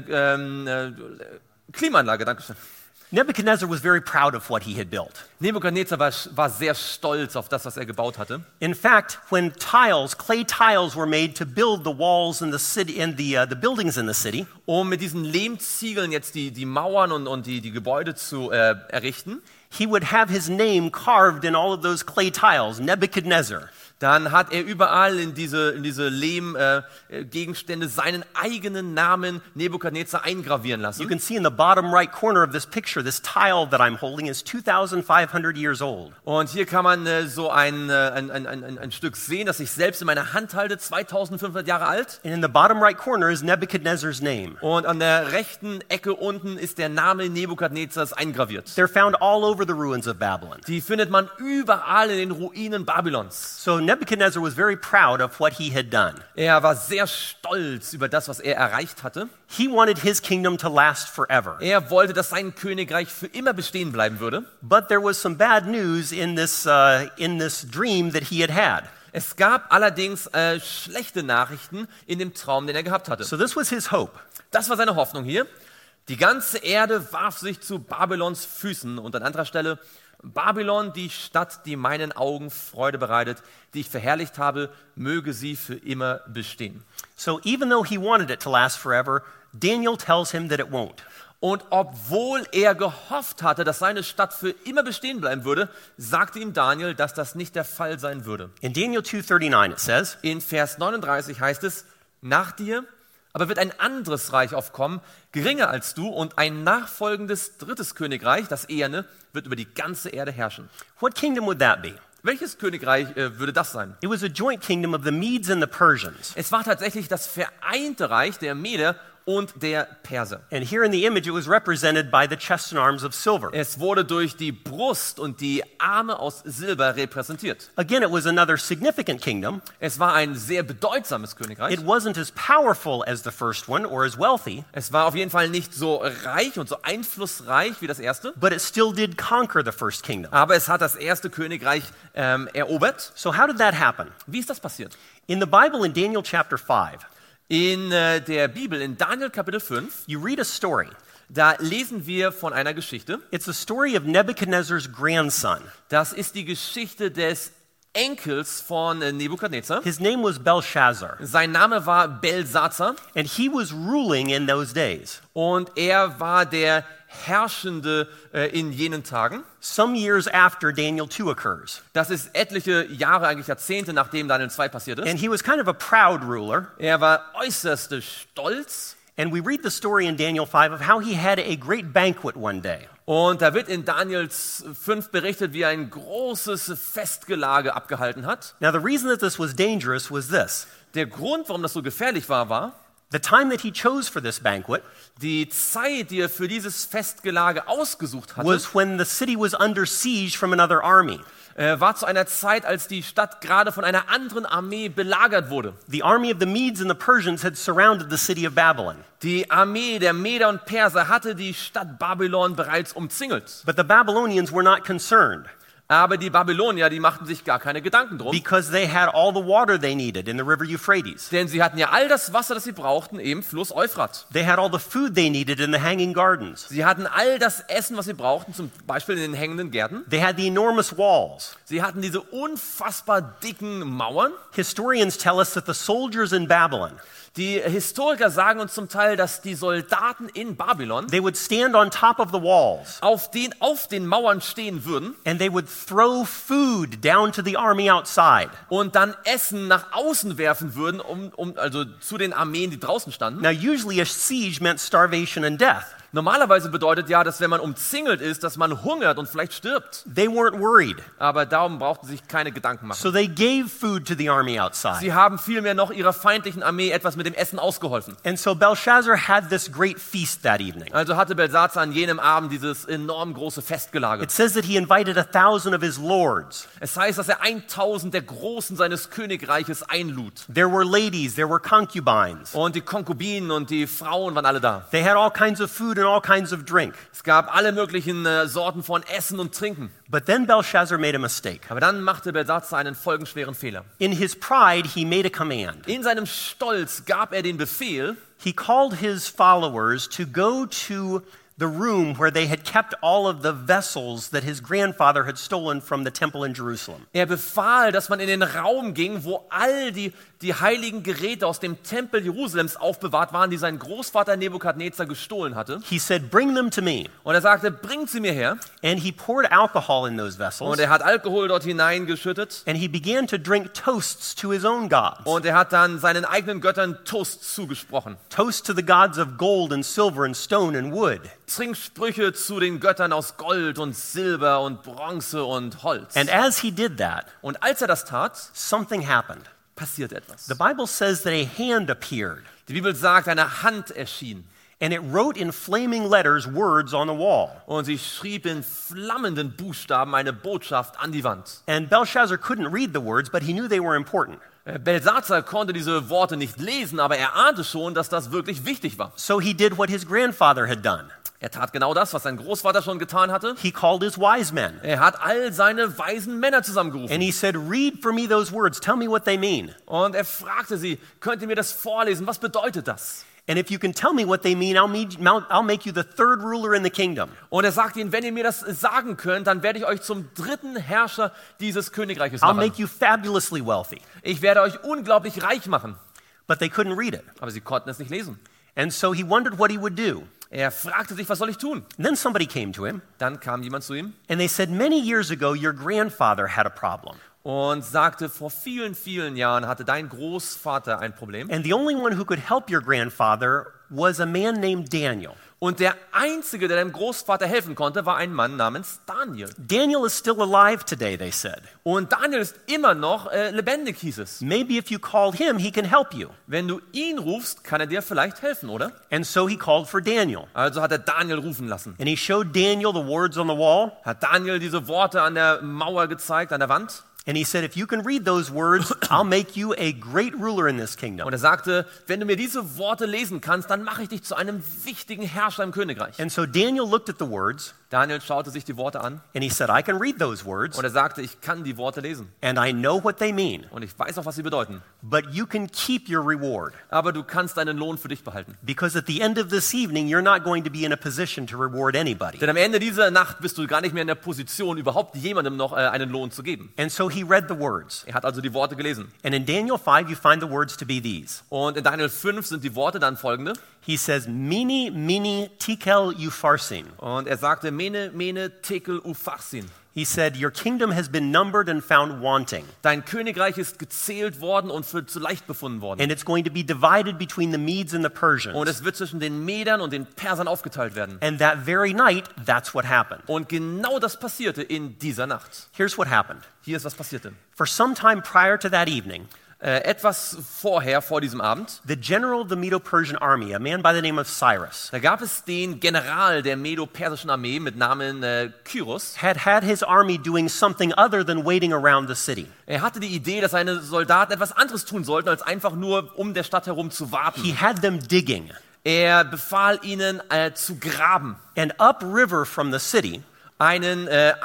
eine Klimaanlage, danke schön. Nebuchadnezzar was very proud of what he had built. Nebukadnezar war sehr stolz auf das, was er gebaut hatte. In fact, when clay tiles were made to build the walls in the city and the buildings in the city, Mit diesen Lehmziegeln jetzt die Mauern und die Gebäude zu errichten, he would have his name carved in all of those clay tiles, Nebuchadnezzar. dann hat er überall in diese Lehmgegenstände seinen eigenen Namen Nebukadnezar eingravieren You lassen. can see in the bottom right corner of this picture, this tile that I'm holding is 2,500 years old. Und hier kann man so ein Stück sehen, das ich selbst in meiner Hand halte, 2500 Jahre alt. And in the bottom right corner is Nebuchadnezzar's name. Und an der rechten Ecke unten ist der Name Nebukadnezars eingraviert. They're found all over the ruins of Babylon. Die findet man überall in den Ruinen Babylons. So Nebuchadnezzar was very proud of what he had done. Er war sehr stolz über das, was er erreicht hatte. He wanted his kingdom to last forever. Er wollte, dass sein Königreich für immer bestehen bleiben würde. But there was some bad news in this dream that he had had. Es gab allerdings schlechte Nachrichten in dem Traum, den er gehabt hatte. So this was his hope. Das war seine Hoffnung hier. Die ganze Erde warf sich zu Babylons Füßen. Und an anderer Stelle, Babylon, die Stadt, die meinen Augen Freude bereitet, die ich verherrlicht habe, möge sie für immer bestehen. So even though he wanted it to last forever, Daniel tells him that it won't. Und obwohl er gehofft hatte, dass seine Stadt für immer bestehen bleiben würde, sagte ihm Daniel, dass das nicht der Fall sein würde. In Daniel 2:39 it says, In Vers 39 heißt es, nach dir aber wird ein anderes Reich aufkommen, geringer als du, und ein nachfolgendes drittes Königreich, das eherne, wird über die ganze Erde herrschen. what kingdom would that be? Welches Königreich würde das sein? It was a joint kingdom of the Medes and the Persians. Es war tatsächlich das vereinte Reich der Meder und der Perser. And here in the image, it was represented by the chest and arms of silver. Es wurde durch die Brust und die Arme aus Silber repräsentiert. Again, it was another significant kingdom. Es war ein sehr bedeutsames Königreich. It wasn't as powerful as the first one or as wealthy, Es war auf jeden Fall nicht so reich und so einflussreich wie das erste, but it still did conquer the first kingdom. aber es hat das erste Königreich erobert. So how did that happen? Wie ist das passiert? In the Bible, in Daniel chapter 5, In der Bibel, in Daniel Kapitel 5, you read a story. da lesen wir von einer Geschichte. It's the story of Nebuchadnezzar's grandson. Das ist die Geschichte des Enkels von Nebukadnezar. His name was Belshazzar, Sein Name war Belsazar and he was ruling in those days. und er war der Herrschende in jenen Tagen. Some years after Daniel 2 occurs. Das ist etliche Jahre, eigentlich Jahrzehnte, nachdem Daniel 2 passiert ist. And he was kind of a proud ruler. Er war äußerst stolz. And we read the story in Daniel 5 of how he had a great banquet one day. Und da wird in Daniel 5 berichtet, wie er ein großes Festgelage abgehalten hat. Now, the reason that this was dangerous was this. Der Grund, warum das so gefährlich war, The time that he chose for this banquet die Zeit, die er für dieses Festgelage ausgesucht hatte, was when the city was under siege from another army. war zu einer Zeit, als die Stadt gerade von einer anderen Armee belagert wurde. The army of the Medes and the Persians had surrounded the city of Babylon. Die Armee der Meder und Perser hatte die Stadt Babylon bereits umzingelt. But the Babylonians were not concerned Aber die Babylonier, die machten sich gar keine Gedanken drum, because they had all the water they needed in the river Euphrates. denn sie hatten ja all das Wasser, das sie brauchten, im Fluss Euphrat. They had all the food they needed in the hanging gardens. Sie hatten all das Essen, was sie brauchten, zum Beispiel in den hängenden Gärten. They had the enormous walls. Sie hatten diese unfassbar dicken Mauern. Historians tell us that the soldiers in Babylon, Die Historiker sagen uns zum Teil, dass die Soldaten in Babylon they would stand on top of the walls auf den Mauern stehen würden and they would throw food down to the army outside. und dann Essen nach außen werfen würden, also zu den Armeen, die draußen standen. Now, usually a siege meant starvation and death. Normalerweise bedeutet ja, dass wenn man umzingelt ist, dass man hungert und vielleicht stirbt. They weren't worried. Aber darum brauchten sie sich keine Gedanken machen. So they gave food to the army outside. Sie haben vielmehr noch ihrer feindlichen Armee etwas mit dem Essen ausgeholfen. And so Belshazzar had this great feast that evening. Also hatte Belsazar an jenem Abend dieses enorm große Fest gelagert. It says that he invited 1,000 of his lords. Es heißt, dass er 1000 der Großen seines Königreiches einlud. There were ladies, there were concubines. Und die Konkubinen und die Frauen waren alle da. They had all kinds of food and all kinds of drink. Es gab alle möglichen Sorten von Essen und Trinken. But then Belshazzar made a mistake. Aber dann machte Belsazar einen folgenschweren Fehler. In his pride, he made a command. In seinem Stolz gab er den Befehl, He called his followers to go to the room where they had kept all of the vessels that his grandfather had stolen from the temple in Jerusalem. er befahl, dass man in den Raum ging, wo all die heiligen Geräte aus dem Tempel Jerusalems aufbewahrt waren, die sein Großvater Nebukadnezar gestohlen hatte. He said, "Bring them to me." Und er sagte, bringt sie mir her. And he poured alcohol in those vessels. Und er hat Alkohol dort hineingeschüttet. And he began to drink toasts to his own gods. Und er hat dann seinen eigenen Göttern Toast zugesprochen. Toast to the gods of gold and silver and stone and wood. Trinksprüche zu den Göttern aus Gold und Silber und Bronze und Holz. And as he did that, Und als er das tat, something happened. passiert etwas. The Bible says that a hand appeared, Die Bibel sagt, eine Hand erschien. and it wrote in flaming letters words on the wall. Und sie schrieb in flammenden Buchstaben eine Botschaft an die Wand. And Belshazzar couldn't read the words, but he knew they were important. Belsazar konnte diese Worte nicht lesen, aber er ahnte schon, dass das wirklich wichtig war. So he did what his grandfather had done. Er tat genau das, was sein Großvater schon getan hatte. He called his wise men, Er hat all seine weisen Männer zusammengerufen. and he said, "Read for me those words. Tell me what they mean. Und er fragte sie, könnt ihr mir das vorlesen? Was bedeutet das? And if you can tell me what they mean, I'll make you the third ruler in the kingdom." Und er sagte ihnen, wenn ihr mir das sagen könnt, dann werde ich euch zum dritten Herrscher dieses Königreiches I'll machen. make you fabulously wealthy. Ich werde euch unglaublich reich machen. But they couldn't read it. Aber sie konnten es nicht lesen. And so he wondered what he would do. Er fragte sich, was soll ich tun? And then somebody came to him, Dann kam jemand zu ihm and they said, "Many years ago, your grandfather had a problem. und sagte, vor vielen, vielen Jahren hatte dein Großvater ein Problem. And the only one who could help your grandfather was a man named Daniel. Und der Einzige, der deinem Großvater helfen konnte, war ein Mann namens Daniel. Daniel is still alive today, they said. Und Daniel ist immer noch lebendig, hieß es. Maybe if you call him, he can help you. Wenn du ihn rufst, kann er dir vielleicht helfen, oder? And so he called for Daniel. Also hat er Daniel rufen lassen. And he showed Daniel the words on the wall. Hat Daniel diese Worte an der Mauer gezeigt, an der Wand. And he said, if you can read those words, I'll make you a great ruler in this kingdom. Und er sagte, wenn du mir diese Worte lesen kannst, dann mache ich dich zu einem wichtigen Herrscher im Königreich. And so Daniel looked at the words, Daniel schaute sich die Worte an and he said, I can read those words, und er sagte, ich kann die Worte lesen. and I know what they mean, Und ich weiß auch, was sie bedeuten. but you can keep your reward. Aber du kannst deinen Lohn für dich behalten. Because at the end of this evening, you're not going to be in a position to reward anybody. Denn am Ende dieser Nacht bist du gar nicht mehr in der Position, überhaupt jemandem noch einen Lohn zu geben. And so he read the words. Er hat also die Worte gelesen. And in Daniel 5, you find the words to be these. Und in Daniel 5 sind die Worte dann folgende. He says, Mene, mene, tekel, upharsin. Und er sagte, Mene, Mene, Tekel, Upharsin. He said, your kingdom has been numbered and found wanting. Dein Königreich ist gezählt worden und für zu leicht befunden worden. And it's going to be divided between the Medes and the Und Persians. es wird zwischen den Medern und den Persern aufgeteilt werden. And that very night, that's what happened. Und genau das passierte in dieser Nacht. Here's what happened. Hier ist was passierte. For some time prior to that evening, Etwas vorher, vor diesem Abend, the general of the Medo-Persian army, a man by the name of Cyrus, da gab es den General der Medo-Persischen Armee mit Namen Kyros. had his army doing something other than waiting around the city. Er hatte die Idee, dass seine Soldaten etwas anderes tun sollten, als einfach nur um der Stadt herum zu warten. He had them digging. Er befahl ihnen zu graben. And upriver from the city, Ein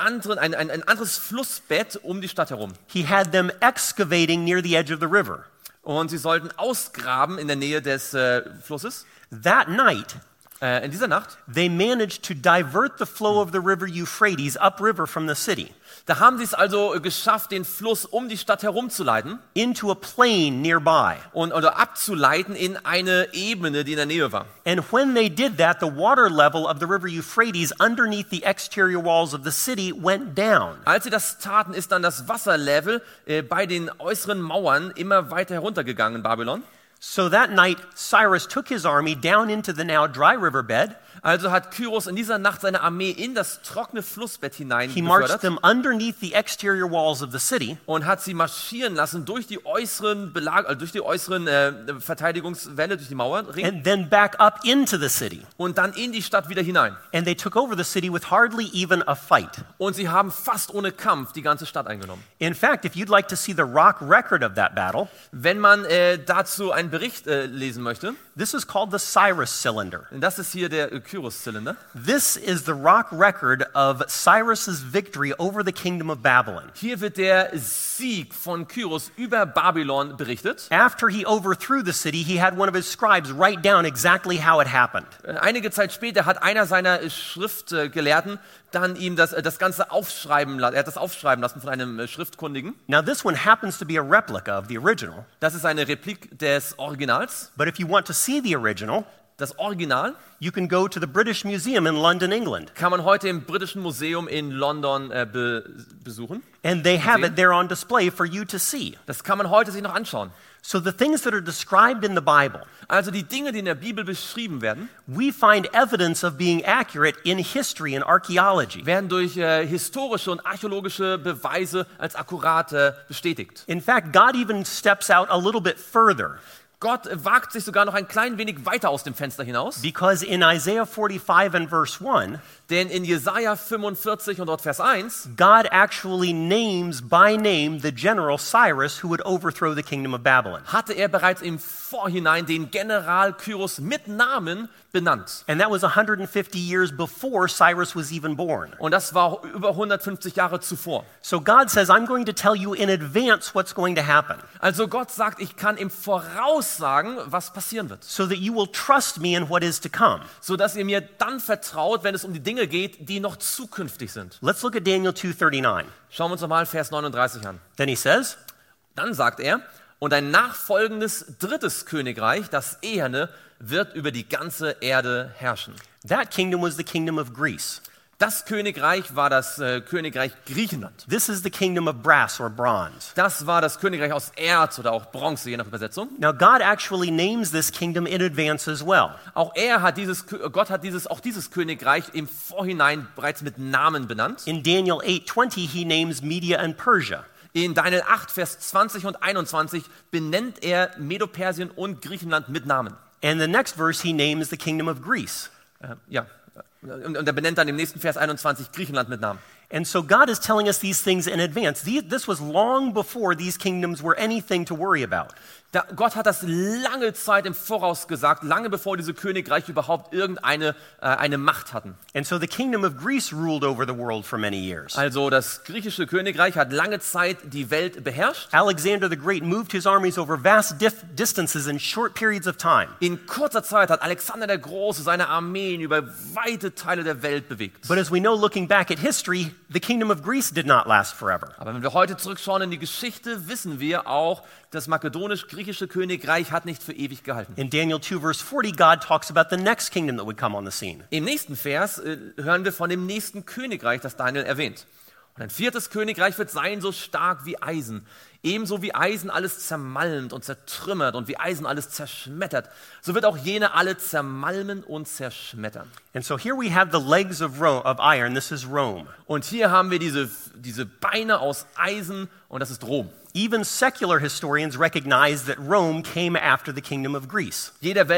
anderes Flussbett um die Stadt herum. he had them excavating near the edge of the river. Und sie sollten ausgraben in der Nähe des Flusses. That night, In dieser Nacht, they managed to divert the flow of the river Euphrates upriver from the city da haben sie es also geschafft, den Fluss um die Stadt herumzuleiten into a plain nearby. oder abzuleiten in eine Ebene, die in der Nähe war. And when they did that, the water level of the river Euphrates underneath the exterior walls of the city went down. Als sie das taten, ist dann das Wasserlevel bei den äußeren Mauern immer weiter heruntergegangen in Babylon. So that night, Cyrus took his army down into the now dry riverbed. Also hat Kyros in dieser Nacht seine Armee in das trockene Flussbett He marched hinein them underneath the exterior walls of the city. und hat sie marschieren lassen durch die äußeren Verteidigungswände, durch die Mauern And then back up into the city. und dann in die Stadt wieder hinein. And they took over the city with hardly even a fight. Und sie haben fast ohne Kampf die ganze Stadt eingenommen. In fact, if you'd like to see the rock record of that battle, Wenn man dazu einen Bericht lesen möchte, this is called the Cyrus Cylinder. das ist hier der Kyros-Zylinder. This is the rock record of Cyrus's victory over the kingdom of Babylon. Hier wird der Sieg von Kyros über Babylon berichtet. After he overthrew the city, he had one of his scribes write down exactly how it happened. Einige Zeit später hat einer seiner Schriftgelehrten dann ihm das Ganze aufschreiben lassen. Er hat das aufschreiben lassen von einem Schriftkundigen. Now, this one happens to be a replica of the original, Das ist eine Replik des Originals. but if you want to see the original, Das Original you can go to the British Museum in London, England, kann man heute im Britischen Museum in London besuchen. and they have it there on display for you to see. Das kann man heute sich noch anschauen. So the things that are described in the Bible, Also die Dinge, die in der Bibel beschrieben werden, we find evidence of being accurate in history and archaeology. werden durch historische und archäologische Beweise als akkurat bestätigt. In fact, God even steps out a little bit further, Gott wagt sich sogar noch ein klein wenig weiter aus dem Fenster hinaus, because in Isaiah 45 and verse 1, denn in Jesaja 45 und dort Vers 1 God actually names by name the general Cyrus who would overthrow the kingdom of Babylon. hatte er bereits im Vorhinein den General Kyros mit Namen benannt. And that was 150 years before Cyrus was even born. Und das war über 150 Jahre zuvor. So God says, I'm going to tell you in advance what's going to happen, Also Gott sagt, ich kann im Voraus sagen, was passieren wird, so that you will trust me in what is to come. sodass ihr mir dann vertraut, wenn es um die Dinge geht, die noch zukünftig sind. Let's look at Daniel 2:39. Schauen wir uns nochmal Vers 39 an. Then he says, Dann sagt er, und ein nachfolgendes drittes Königreich, das eherne, wird über die ganze Erde herrschen. that kingdom was the kingdom of Greece. Das Königreich war das Königreich Griechenland. This is the kingdom of brass or bronze. Das war das Königreich aus Erz oder auch Bronze, je nach Übersetzung. Now, God actually names this kingdom in advance as well. Gott hat dieses Königreich im Vorhinein bereits mit Namen benannt. In Daniel 8:20, he names Media and Persia. In Daniel 8, Vers 20 und 21 benennt er Medo-Persien und Griechenland mit Namen. And the next verse, he names the kingdom of Greece. Und er benennt dann im nächsten Vers 21 Griechenland mit Namen. And so God is telling us these things in advance. This was long before these kingdoms were anything to worry about. Gott hat das lange Zeit im Voraus gesagt, lange bevor diese Königreiche überhaupt irgendeine eine Macht hatten. And so the kingdom of Greece ruled over the world for many years. Also das griechische Königreich hat lange Zeit die Welt beherrscht. Alexander the Great moved his armies over vast distances in short periods of time. In kurzer Zeit hat Alexander der Große seine Armeen über weite Teile der Welt bewegt. But as we know, looking back at history, the kingdom of Greece did not last forever. Aber wenn wir heute zurückschauen in die Geschichte, wissen wir auch, das makedonisch-griechische Königreich hat nicht für ewig gehalten. In Daniel 2 verse 40, God talks about the next kingdom that would come on the scene. Im nächsten Vers hören wir von dem nächsten Königreich, das Daniel erwähnt. Und ein viertes Königreich wird sein so stark wie Eisen. Ebenso wie Eisen alles zermalmt und zertrümmert und wie Eisen alles zerschmettert, so wird auch jene alle zermalmen und zerschmettern. And so here we have the legs of iron. This is Rome. Und hier haben wir diese Beine aus Eisen und das ist Rom. Even secular historians recognize that Rome came after the kingdom of Greece. Jeder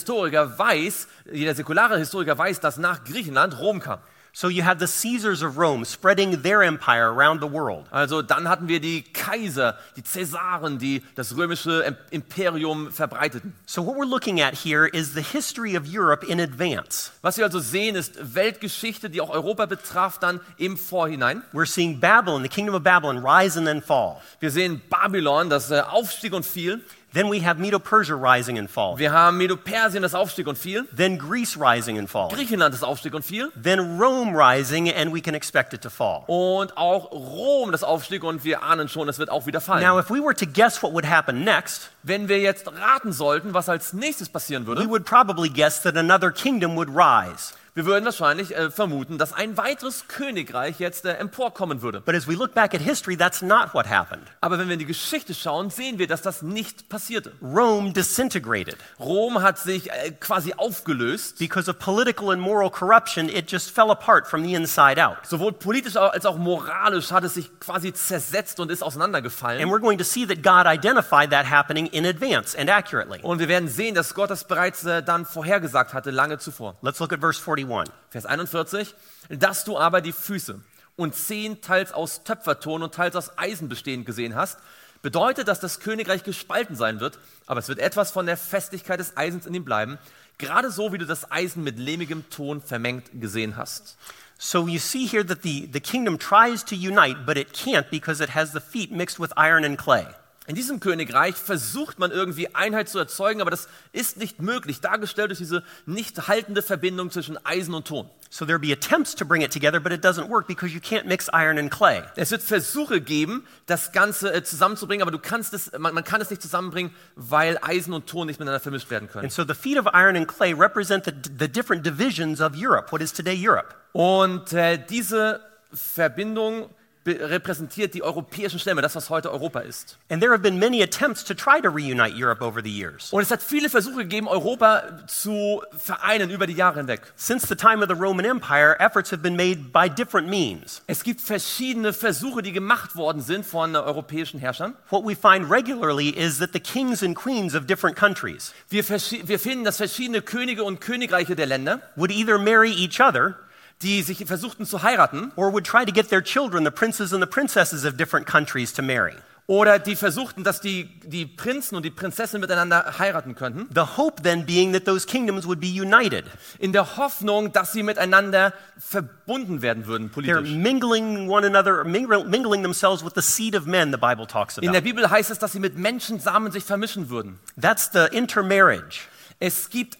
säkulare Historiker weiß, dass nach Griechenland Rom kam. So you have the Caesars of Rome spreading their empire around the world. Also dann hatten wir die Kaiser, die Cäsaren, die das römische Imperium verbreiteten. So what we're looking at here is the history of Europe in advance. Was wir also sehen, ist Weltgeschichte, die auch Europa betraf, dann im Vorhinein. We're seeing Babylon, the kingdom of Babylon, rise and then fall. Wir sehen Babylon, das aufstieg und fiel. Then we have Medo-Persia rising and falling. Wir haben Medo-Persien, das aufstieg und fiel. Then Greece rising and falling. Griechenland, das aufstieg und fiel. Then Rome rising, and we can expect it to fall. Und auch Rom, das aufstieg, und wir ahnen schon, es wird auch wieder fallen. Now, if we were to guess what would happen next, wenn wir jetzt raten sollten, was als nächstes passieren würde, we would probably guess that another kingdom would rise. Wir würden wahrscheinlich vermuten, dass ein weiteres Königreich jetzt emporkommen würde. But as we look back at history, that's not what happened. Aber wenn wir in die Geschichte schauen, sehen wir, dass das nicht passierte. Rome disintegrated. Rom hat sich quasi aufgelöst. Because of political and moral corruption, it just fell apart from the inside out. Sowohl politisch als auch moralisch hat es sich quasi zersetzt und ist auseinandergefallen. And we're going to see that God identified that happening in advance and accurately. Und wir werden sehen, dass Gott das bereits dann vorhergesagt hatte, lange zuvor. Let's look at verse 41. Vers 41. Dass du aber die Füße und Zehen teils aus Töpferton und teils aus Eisen bestehend gesehen hast, bedeutet, dass das Königreich gespalten sein wird, aber es wird etwas von der Festigkeit des Eisens in ihm bleiben, gerade so, wie du das Eisen mit lehmigem Ton vermengt gesehen hast. So you see here that the kingdom tries to unite, but it can't because it has the feet mixed with iron and clay. In diesem Königreich versucht man irgendwie Einheit zu erzeugen, aber das ist nicht möglich, dargestellt durch diese nicht haltende Verbindung zwischen Eisen und Ton. So there be attempts to bring it together, but it doesn't work because you can't mix iron and clay. Es wird Versuche geben, das Ganze zusammenzubringen, aber man kann es nicht zusammenbringen, weil Eisen und Ton nicht miteinander vermischt werden können. And so the feet of iron and clay represent the different divisions of Europe, what is today Europe. Und diese Verbindung repräsentiert die europäischen Stämme, das was heute Europa ist. And there have been many attempts to try to reunite Europe over the years. Und es hat viele Versuche gegeben, Europa zu vereinen über die Jahre hinweg. Since the time of the Roman Empire, efforts have been made by different means. Es gibt verschiedene Versuche, die gemacht worden sind von europäischen Herrschern. What we find regularly is that the kings and queens of different countries Wir finden, dass verschiedene Könige und Königreiche der Länder would either marry each other, die sich versuchten zu heiraten, or would try to get their children, the princes and the princesses of different countries, to marry. Oder die versuchten, dass die Prinzen und die Prinzessinnen miteinander heiraten könnten. The hope then being that those kingdoms would be united. In der Hoffnung, dass sie miteinander verbunden werden würden, They're politisch. mingling one another, mingling themselves with the seed of men, the Bible talks In der about. Bibel heißt es, dass sie mit Menschensamen sich vermischen würden. That's the intermarriage. Es gibt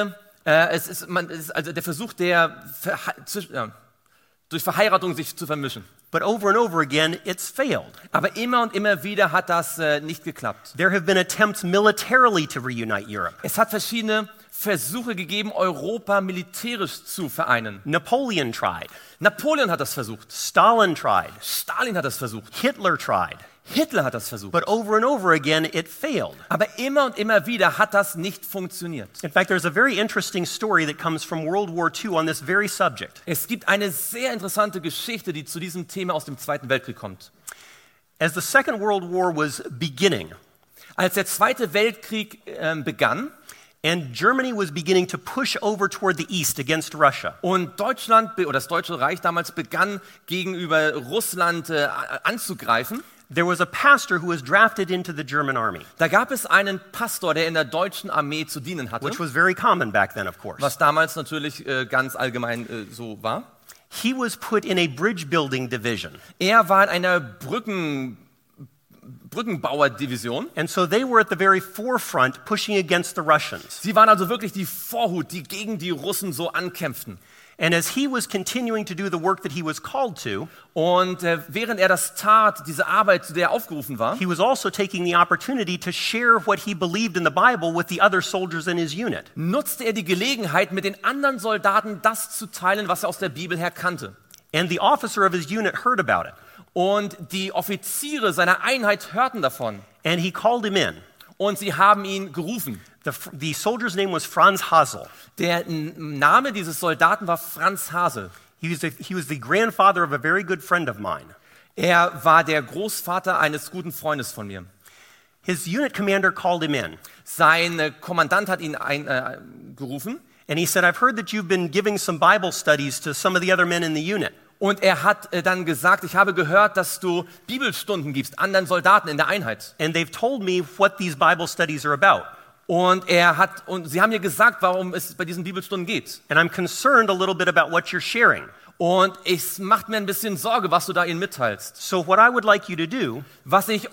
also der Versuch, durch Verheiratung sich zu vermischen. But over and over again, it's failed. Aber immer und immer wieder hat das nicht geklappt. There have been attempts militarily to reunite Europe. Es hat verschiedene Versuche gegeben, Europa militärisch zu vereinen. Napoleon tried. Napoleon hat das versucht. Stalin tried. Stalin hat das versucht. Hitler tried. Hitler hat das versucht. But over and over again, it failed. Aber immer und immer wieder hat das nicht funktioniert. In fact, there's a very interesting story that comes from World War II on this very subject. Es gibt eine sehr interessante Geschichte, die zu diesem Thema aus dem Zweiten Weltkrieg kommt. As the Second World War was beginning, Als der Zweite Weltkrieg begann and Germany was beginning to push over toward the east against Russia, und Deutschland oder das Deutsche Reich damals begann, gegenüber Russland anzugreifen, there was a pastor who was drafted into the German army, da gab es einen Pastor, der in der deutschen Armee zu dienen hatte, which was very common back then, of course. was damals natürlich ganz allgemein so war. He was put in a bridge building division. Er war in einer Brückenbauerdivision. And so they were at the very forefront pushing against the Russians. Sie waren also wirklich die Vorhut, die gegen die Russen so ankämpften. And as he was continuing to do the work that he was called to, Und während er das tat, diese Arbeit, zu der er aufgerufen war, he was also taking the opportunity to share what he believed in the Bible with the other soldiers in his unit. nutzte er die Gelegenheit, mit den anderen Soldaten das zu teilen, was er aus der Bibel her kannte. And the officer of his unit heard about it. Und die Offiziere seiner Einheit hörten davon. And he called him in. Und sie haben ihn gerufen. The soldier's name was Franz Hasel. Der Name dieses Soldaten war Franz Hasel. He was the grandfather of a very good friend of mine. Er war der Großvater eines guten Freundes von mir. His unit commander called him in. Sein Kommandant hat ihn gerufen. And he said, I've heard that you've been giving some Bible studies to some of the other men in the unit. Und er hat dann gesagt, ich habe gehört, dass du Bibelstunden gibst anderen Soldaten in der Einheit. And they've told me what these Bible studies are about. Und sie haben mir gesagt, warum es bei diesen Bibelstunden geht. And I'm concerned a little bit about what you're sharing. Und es macht mir ein bisschen Sorge, was du da ihnen mitteilst. So what I would like you to do Was ich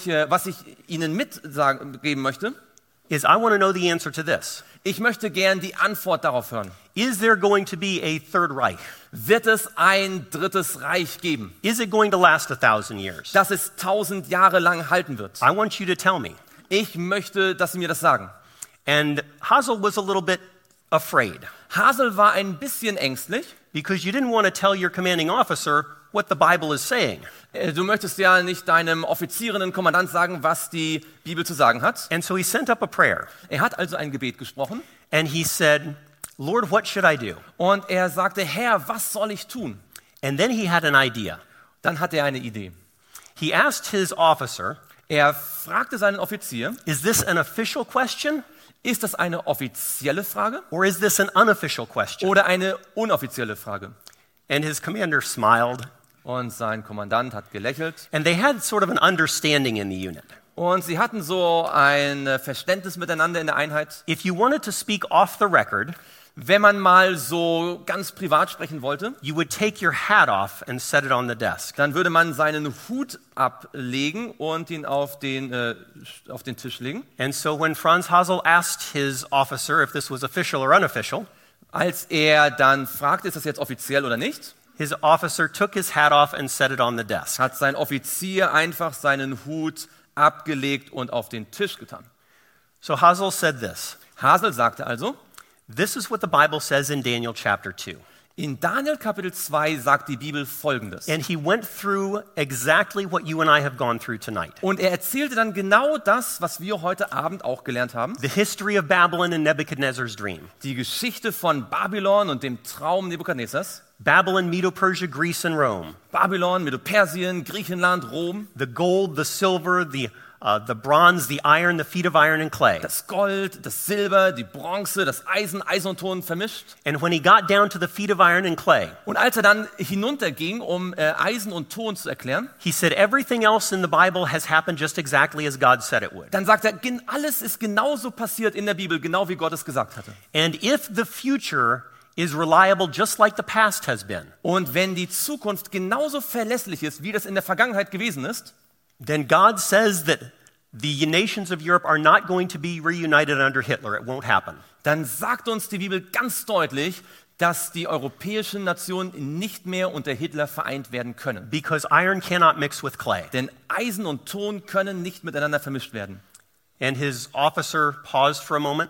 ihnen mitgeben möchte, is I want to know the answer to this. ich möchte gern die Antwort darauf hören. Is there going to be a third Reich? Wird es ein drittes Reich geben, Is it going to last 1,000 years? das es 1000 Jahre lang halten wird? I want you to tell me. Ich möchte, dass Sie mir das sagen. And Hazel was a little bit afraid Hasel war ein bisschen ängstlich. because you didn't want to tell your commanding officer what the Bible is saying. Du möchtest ja nicht deinem offizierenden Kommandant sagen, was die Bibel zu sagen hat. And so he sent up a prayer Er hat also ein Gebet gesprochen and he said, Lord, what should I do? und er sagte, Herr, was soll ich tun? And then he had an idea. Dann hat er eine Idee. He asked his officer, Er fragte seinen Offizier, is this an official question ist das eine offizielle Frage or is this an unofficial question? oder eine unoffizielle Frage? And his commander smiled. Und sein Kommandant hat gelächelt. And they had sort of an understanding in the unit. Und sie hatten so ein Verständnis miteinander in der Einheit. If you wanted to speak off the record, Wenn man mal so ganz privat sprechen wollte, you would take your hat off and set it on the desk. dann würde man seinen Hut ablegen und ihn auf den Tisch legen. And so when Franz Hasel asked his officer if this was official or unofficial, Als er dann fragte, ist das jetzt offiziell oder nicht, his officer took his hat off and set it on the desk. hat sein Offizier einfach seinen Hut abgelegt und auf den Tisch getan. So Hasel said this. Hasel sagte also, This is what the Bible says in Daniel chapter 2. in Daniel Kapitel 2 sagt die Bibel Folgendes. And he went through exactly what you and I have gone through tonight. Und er erzählte dann genau das, was wir heute Abend auch gelernt haben. The history of Babylon and Nebuchadnezzar's dream. Die Geschichte von Babylon und dem Traum Nebukadnezars. Babylon, Medo-Persia, Greece, and Rome. Babylon, Medo-Persien, Griechenland, Rom. The gold, the silver, the bronze, the iron, the feet of iron and clay. Das Gold, das Silber, die Bronze, das Eisen, Eisen und Ton vermischt. And when he got down to the feet of iron and clay, Und als er dann hinunterging, um Eisen und Ton zu erklären, he said everything else in the Bible has happened just exactly as God said it would. dann sagt er, alles ist genauso passiert in der Bibel, genau wie Gott es gesagt hatte. And if the future is reliable just like the past has been, Und wenn die Zukunft genauso verlässlich ist, wie das in der Vergangenheit gewesen ist, then God says that the nations of Europe are not going to be reunited under Hitler. It won't happen. dann sagt uns die Bibel ganz deutlich, dass die europäischen Nationen nicht mehr unter Hitler vereint werden können. Because iron cannot mix with clay. Denn Eisen und Ton können nicht miteinander vermischt werden. And his officer paused for a moment.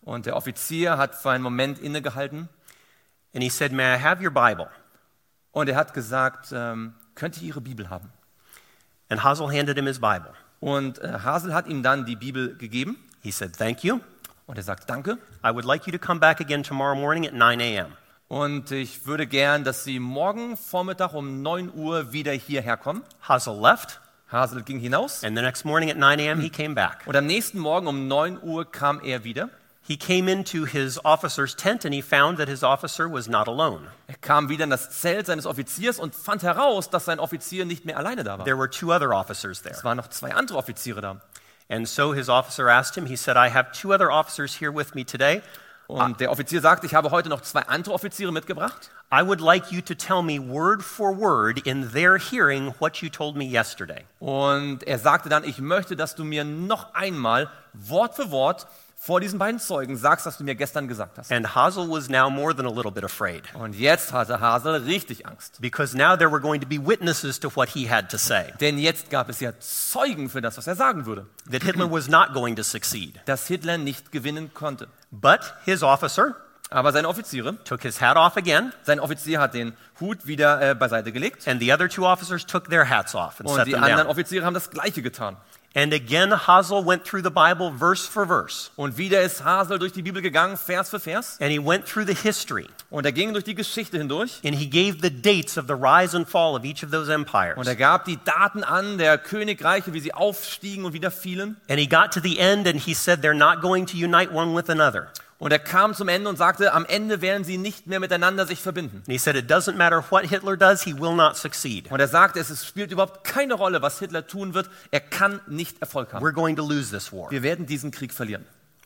Und der Offizier hat für einen Moment innegehalten and he said, "May I have your Bible?" und er hat gesagt, könnt ihr Ihre Bibel haben? And Hazel handed him his Bible. Und Hasel hat ihm dann die Bibel gegeben He said, "Thank you. und er sagt, danke. I would like you to come back again tomorrow morning at 9 a.m. Und ich würde gern, dass Sie morgen Vormittag um 9 Uhr wieder hierher kommen. Hazel left, Hasel ging hinaus and the next morning at 9 a.m. he came back. und am nächsten Morgen um 9 Uhr kam er wieder. He came into his officer's tent and he found that his officer was not alone. Er kam wieder in das Zelt seines Offiziers und fand heraus, dass sein Offizier nicht mehr alleine da war. There were 2 other officers there. Es waren noch 2 andere Offiziere da. And so his officer asked him, he said, "I have 2 other officers here with me today. Und der Offizier sagte, ich habe heute noch 2 andere Offiziere mitgebracht. I would like you to tell me word for word in their hearing what you told me yesterday." Und er sagte dann, ich möchte, dass du mir noch einmal Wort für Wort vor diesen beiden Zeugen sagst, was du mir gestern gesagt hast. And Hazel was now more than a little bit afraid, Und jetzt hatte Hasel richtig Angst. because now there were going to be witnesses to what he had to say, Denn jetzt gab es ja Zeugen für das, was er sagen würde. that Hitler was not going to succeed. Dass Hitler nicht gewinnen konnte. But his officer Aber seine Offiziere, took his hat off again, sein Offizier hat den Hut wieder beiseite gelegt. and the other 2 officers took their hats off and Und set die them anderen down. Offiziere haben das Gleiche getan. And again, Hazel went through the Bible verse for verse, Und wieder ist Hasel durch die Bibel gegangen, Vers für Vers. and he went through the history, Und er ging durch die Geschichte hindurch. and he gave the dates of the rise and fall of each of those empires. Und er gab die Daten an der Königreiche, wie sie aufstiegen und wieder fielen. And he got to the end and he said they're not going to unite one with another. Und er kam zum Ende und sagte, am Ende werden sie nicht mehr miteinander sich verbinden. And he said it doesn't matter what Hitler does, he will not succeed. Und er sagte, es spielt überhaupt keine Rolle, was Hitler tun wird. Er kann nicht Erfolg haben. We're going to lose this war. Wir werden diesen Krieg verlieren.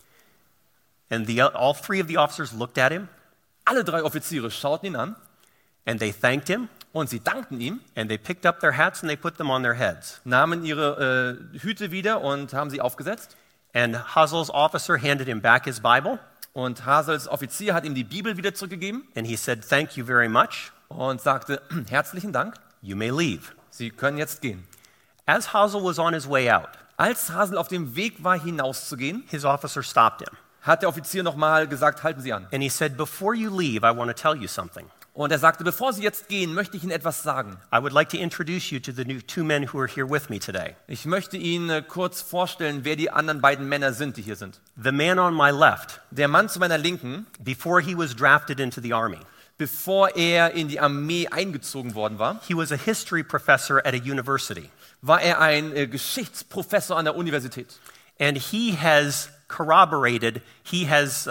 And all 3 of the officers looked at him Alle 3 Offiziere schauten ihn an and they thanked him und sie dankten ihm, and they picked up their hats and they put them on their heads. nahmen ihre Hüte wieder und haben sie aufgesetzt. And Hazel's officer handed him back his Bible Und Hasels Offizier hat ihm die Bibel wieder zurückgegeben and he said, "Thank you very much. und sagte, herzlichen Dank, You may leave." Sie können jetzt gehen. As Hazel was on his way out, Als Hasel auf dem Weg war, hinauszugehen, his officer stopped him hat der Offizier nochmal gesagt, halten Sie an. and he said, "Before you leave, I want to tell you something. Und er sagte, bevor Sie jetzt gehen, möchte ich Ihnen etwas sagen. I would like to introduce you to the new 2 men who are here with me today. Ich möchte Ihnen kurz vorstellen, wer die anderen beiden Männer sind, die hier sind. The man on my left, Der Mann zu meiner Linken, before he was drafted into the army, bevor er in die Armee eingezogen worden war, he was a history professor at a university. war er ein Geschichtsprofessor an der Universität. And he has corroborated, he has,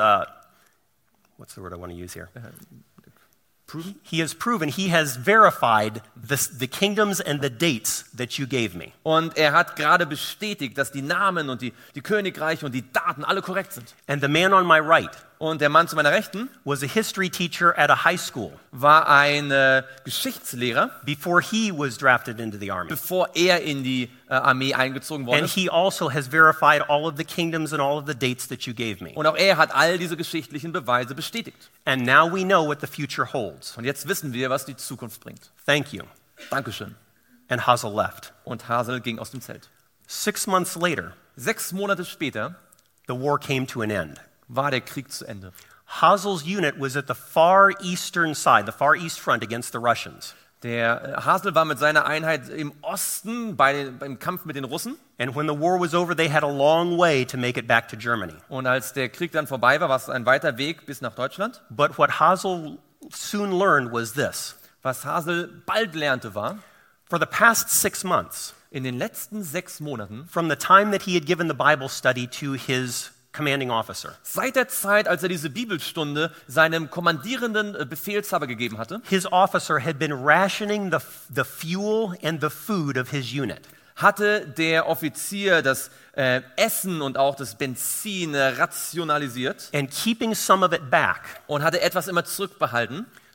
what's the word I want to use here? Proven? He has proven, he has verified the kingdoms and the dates that you gave me. Und er hat gerade bestätigt, dass die Namen und die Königreiche und die Daten alle korrekt sind. And the man on my right Und der Mann zu meiner Rechten was a history teacher at a high school war ein Geschichtslehrer, before he was drafted into the army. bevor er in die Armee eingezogen worden And ist. he also has verified all of the kingdoms and all of the dates that you gave me. Und auch er hat all diese geschichtlichen Beweise bestätigt. And now we know what the future holds. Und jetzt wissen wir, was die Zukunft bringt. Thank you. Dankeschön. And Hazel left. Und Hasel ging aus dem Zelt. 6 months later, 6 Monate später the war came to an end. war der Krieg zu Ende. Hazel's unit was at the far eastern side, the far east front against the Russians. Der Hasel war mit seiner Einheit im Osten beim Kampf mit den Russen. And when the war was over, they had a long way to make it back to Germany. Und als der Krieg dann vorbei war, war es ein weiter Weg bis nach Deutschland. But what Hazel soon learned was this. Was Hasel bald lernte war, For the past 6 months, in den letzten 6 Monaten, from the time that he had given the Bible study to his commanding officer, seit der Zeit, als er diese Bibelstunde seinem kommandierenden Befehlshaber gegeben hatte, his officer had been rationing the fuel and the food of his unit. hatte der Offizier das Essen und auch das Benzin rationalisiert And keeping some of it back und hatte etwas immer zurückbehalten,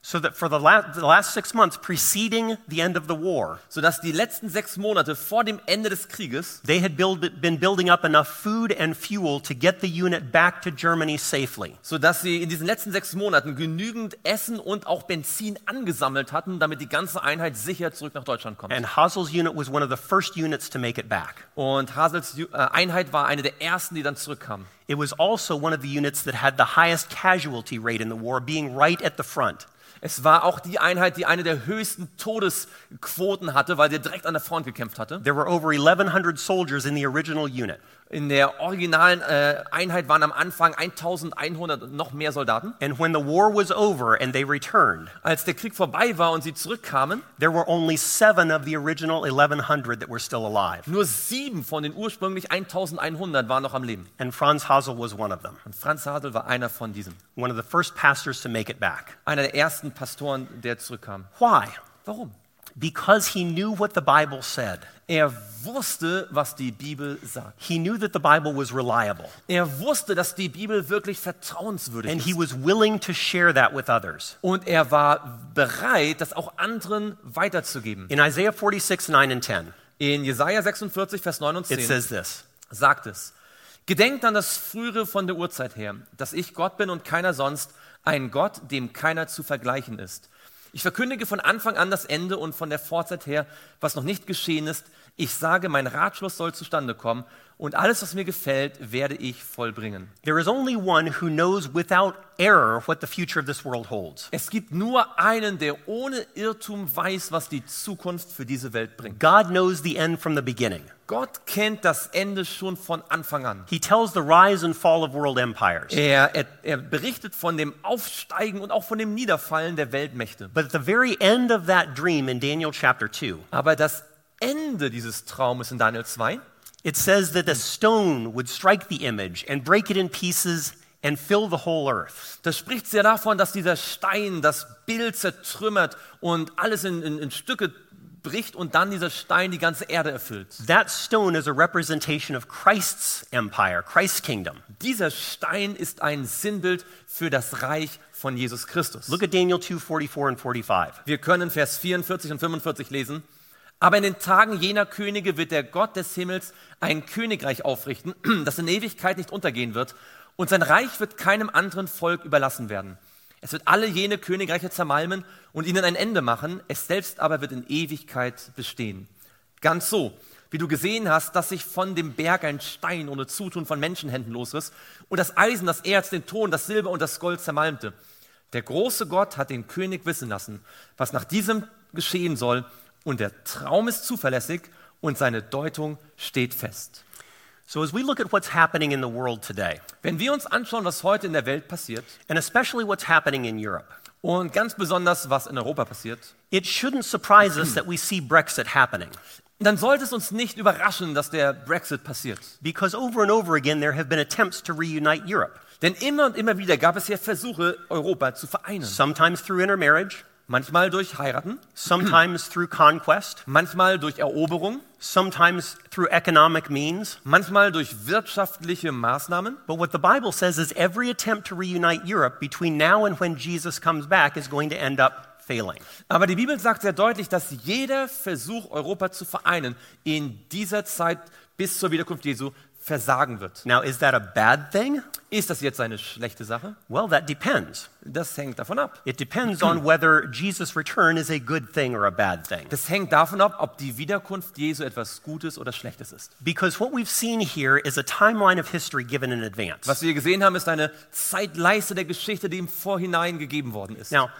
So that for the last 6 months preceding the end of the war, sodass die letzten 6 Monate vor dem Ende des Krieges they had been building up enough food and fuel to get the unit back to Germany safely. sodass sie in diesen letzten 6 Monaten genügend Essen und auch Benzin angesammelt hatten, damit die ganze Einheit sicher zurück nach Deutschland kommt. And Hasel's unit was one of the first units to make it back. Und Hasels Einheit war eine der ersten, die dann zurückkam. It was also one of the units that had the highest casualty rate in the war, being right at the front. Es war auch die Einheit, die eine der höchsten Todesquoten hatte, weil sie direkt an der Front gekämpft hatte. There were over 1,100 soldiers in the original unit. In der originalen Einheit waren am Anfang 1100 und noch mehr Soldaten. And when the war was over and they returned, Als der Krieg vorbei war und sie zurückkamen, there were only 7 of the original 1,100 that were still alive. nur 7 von den ursprünglich 1100 waren noch am Leben. And Franz Hasel was one of them, Und Franz Hasel war einer von diesen. one of the first pastors to make it back. Einer der ersten Pastoren, der zurückkam. Why? Warum? Because he knew what the Bible said. Er wusste, was die Bibel sagt. He knew that the Bible was reliable, Er wusste, dass die Bibel wirklich vertrauenswürdig and he ist. was willing to share that with others. Und er war bereit, das auch anderen weiterzugeben. In Isaiah 46, 9 and 10, In Jesaja 46, Vers 9 und it 10 says this. sagt es: Gedenkt an das Frühere von der Urzeit her, dass ich Gott bin und keiner sonst, ein Gott, dem keiner zu vergleichen ist. Ich verkündige von Anfang an das Ende und von der Vorzeit her, was noch nicht geschehen ist. Ich sage, mein Ratschluss soll zustande kommen und alles, was mir gefällt, werde ich vollbringen. There is only one who knows without error what the future of this world holds. Es gibt nur einen, der ohne Irrtum weiß, was die Zukunft für diese Welt bringt. God knows the end from the beginning. Gott kennt das Ende schon von Anfang an. He tells the rise and fall of world empires. Er berichtet von dem Aufsteigen und auch von dem Niederfallen der Weltmächte. But at the very end of that dream in Daniel chapter 2, Aber das Ende dieses Traumes in Daniel 2, it says that a stone would strike the image and break it in pieces and fill the whole earth. das spricht sehr davon, dass dieser Stein das Bild zertrümmert und alles in Stücke bricht und dann dieser Stein die ganze Erde erfüllt. That stone is a representation of Christ's empire, Christ's kingdom. Dieser Stein ist ein Sinnbild für das Reich von Jesus Christus. Look at Daniel 2, 44 and 45. Wir können Vers 44 und 45 lesen. Aber in den Tagen jener Könige wird der Gott des Himmels ein Königreich aufrichten, das in Ewigkeit nicht untergehen wird, und sein Reich wird keinem anderen Volk überlassen werden. Es wird alle jene Königreiche zermalmen und ihnen ein Ende machen, es selbst aber wird in Ewigkeit bestehen. Ganz so, wie du gesehen hast, dass sich von dem Berg ein Stein ohne Zutun von Menschenhänden losriss und das Eisen, das Erz, den Ton, das Silber und das Gold zermalmte. Der große Gott hat den König wissen lassen, was nach diesem geschehen soll, und der Traum ist zuverlässig und seine Deutung steht fest. So as we look at what's happening in the world today, Wenn wir uns anschauen, was heute in der Welt passiert, and especially what's happening in Europe, und ganz besonders, was in Europa passiert, it shouldn't surprise us that we see Brexit happening. dann sollte es uns nicht überraschen, dass der Brexit passiert. Because over and over again, there have been attempts to reunite Europe, Denn immer und immer wieder gab es ja Versuche, Europa zu vereinen. sometimes through intermarriage, Manchmal durch Heiraten, sometimes through conquest, manchmal durch Eroberung, sometimes through economic means. manchmal durch wirtschaftliche Maßnahmen. But what the Bible says is every attempt to reunite Europe between now and when Jesus comes back is going to end up failing. Aber die Bibel sagt sehr deutlich, dass jeder Versuch, Europa zu vereinen, in dieser Zeit bis zur Wiederkunft Jesu versagen wird. Now, is that a bad thing? Ist das jetzt eine schlechte Sache? Well, that depends. Das hängt davon ab. It depends on whether Jesus' return is a good thing or a bad thing. Das hängt davon ab, ob die Wiederkunft Jesu etwas Gutes oder Schlechtes ist. Because what we've seen here is a timeline of history given in advance. Was wir gesehen haben, ist eine Zeitleiste der Geschichte, die im Vorhinein gegeben worden ist. Now,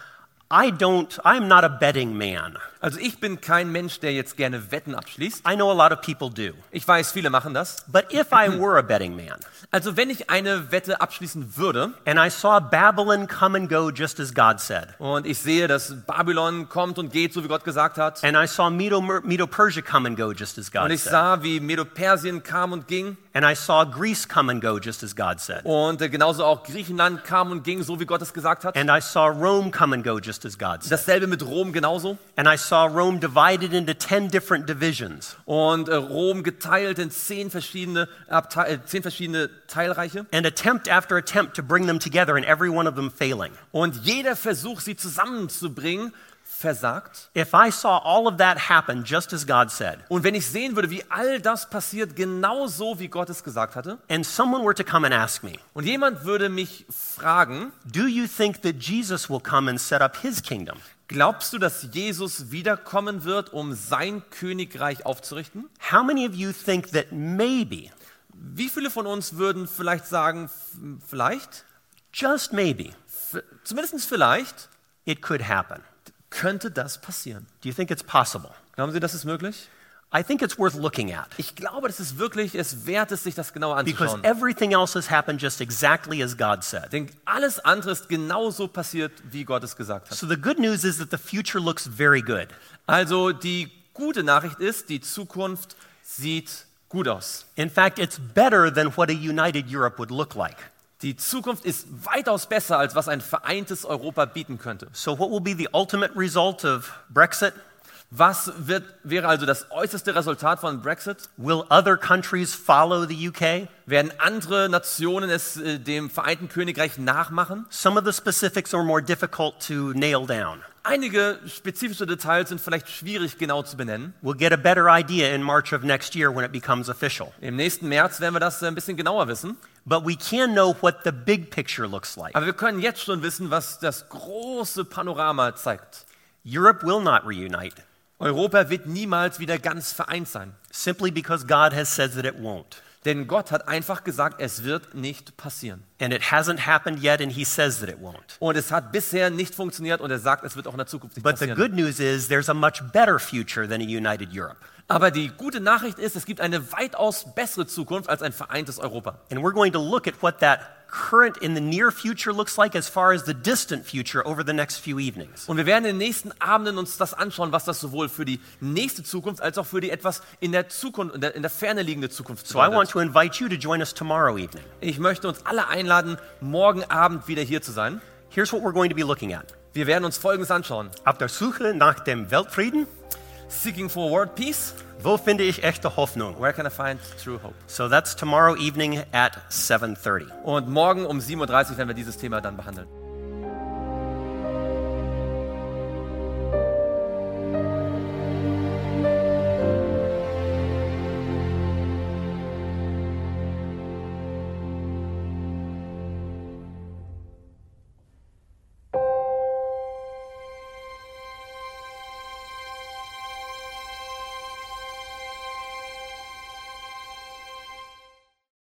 I'm not a betting man. Also ich bin kein Mensch, der jetzt gerne Wetten abschließt. I know a lot of people do. Ich weiß, viele machen das. But if I were a betting man, Also wenn ich eine Wette abschließen würde and I saw Babylon come and go just as God said, und ich sehe, dass Babylon kommt und geht, so wie Gott gesagt hat, and I saw Medo-Persia come and go just as und God ich said, sah, wie Medo-Persien kam und ging, And I saw Greece come and go, just as God said. Und genauso auch Griechenland kam und ging, so wie Gott es gesagt hat. And I saw Rome come and go, just as God said. Dasselbe mit Rom genauso. And I saw Rome divided into 10 different divisions. Und Rom geteilt in 10 verschiedene Teilreiche. And attempt after attempt to bring them together, and every one of them failing. Und jeder Versuch, sie zusammenzubringen, versagt. If I saw all of that happen, just as God said, Und wenn ich sehen würde, wie all das passiert, genau so, wie Gott es gesagt hatte, and someone were to come and ask me, und jemand würde mich fragen, do you think that Jesus will come and set up his kingdom? glaubst du, dass Jesus wiederkommen wird, um sein Königreich aufzurichten? How many of you think that maybe, Wie viele von uns würden vielleicht sagen, vielleicht, just maybe, zumindest vielleicht, it could happen? könnte das passieren? Do you think it's possible? Glauben Sie, das ist möglich? I think it's worth looking at, Ich glaube, das ist wirklich es wert, es sich das genauer because anzuschauen. everything else has happened just exactly as God said. Denn alles andere ist genauso passiert, wie Gott es gesagt hat. So the good news is that the future looks very good. Also die gute Nachricht ist, die Zukunft sieht gut aus. In fact, it's better than what a united Europe would look like. Die Zukunft ist weitaus besser, als was ein vereintes Europa bieten könnte. So what will be the ultimate result of Brexit? Was wäre also das äußerste Resultat von Brexit? Will other countries follow the UK? Werden andere Nationen es dem Vereinten Königreich nachmachen? Some of the specifics are more difficult to nail down. Einige spezifische Details sind vielleicht schwierig genau zu benennen. We'll get a better idea in March of next year when it becomes official. Im nächsten März werden wir das ein bisschen genauer wissen. But we can know what the big picture looks like. Aber wir können jetzt schon wissen, was das große Panorama zeigt. Europe will not reunite, Europa wird niemals wieder ganz vereint sein. simply because God has said that it won't. Denn Gott hat einfach gesagt, es wird nicht passieren. And it hasn't happened yet, and he says that it won't. Und es hat bisher nicht funktioniert und er sagt, es wird auch in der Zukunft nicht But the passieren. good news is there's a much better future than a united Europe. Aber die gute Nachricht ist, es gibt eine weitaus bessere Zukunft als ein vereintes Europa. And we're going to look at what that current in the near future looks like as far as the distant future over the next few evenings. Und wir werden in den nächsten Abenden uns das anschauen, was das sowohl für die nächste Zukunft als auch für die etwas in der Zukunft, in der Ferne liegende Zukunft So I want bedeutet. to invite you to join us tomorrow evening. Ich möchte uns alle einladen, morgen Abend wieder hier zu sein. Here's what we're going to be looking at. Wir werden uns Folgendes anschauen. Auf der Suche nach dem Weltfrieden, Seeking for World Peace. wo finde ich echte Hoffnung? Where can I find true hope? So that's tomorrow evening at 7:30. Und morgen um 7:30 Uhr werden wir dieses Thema dann behandeln.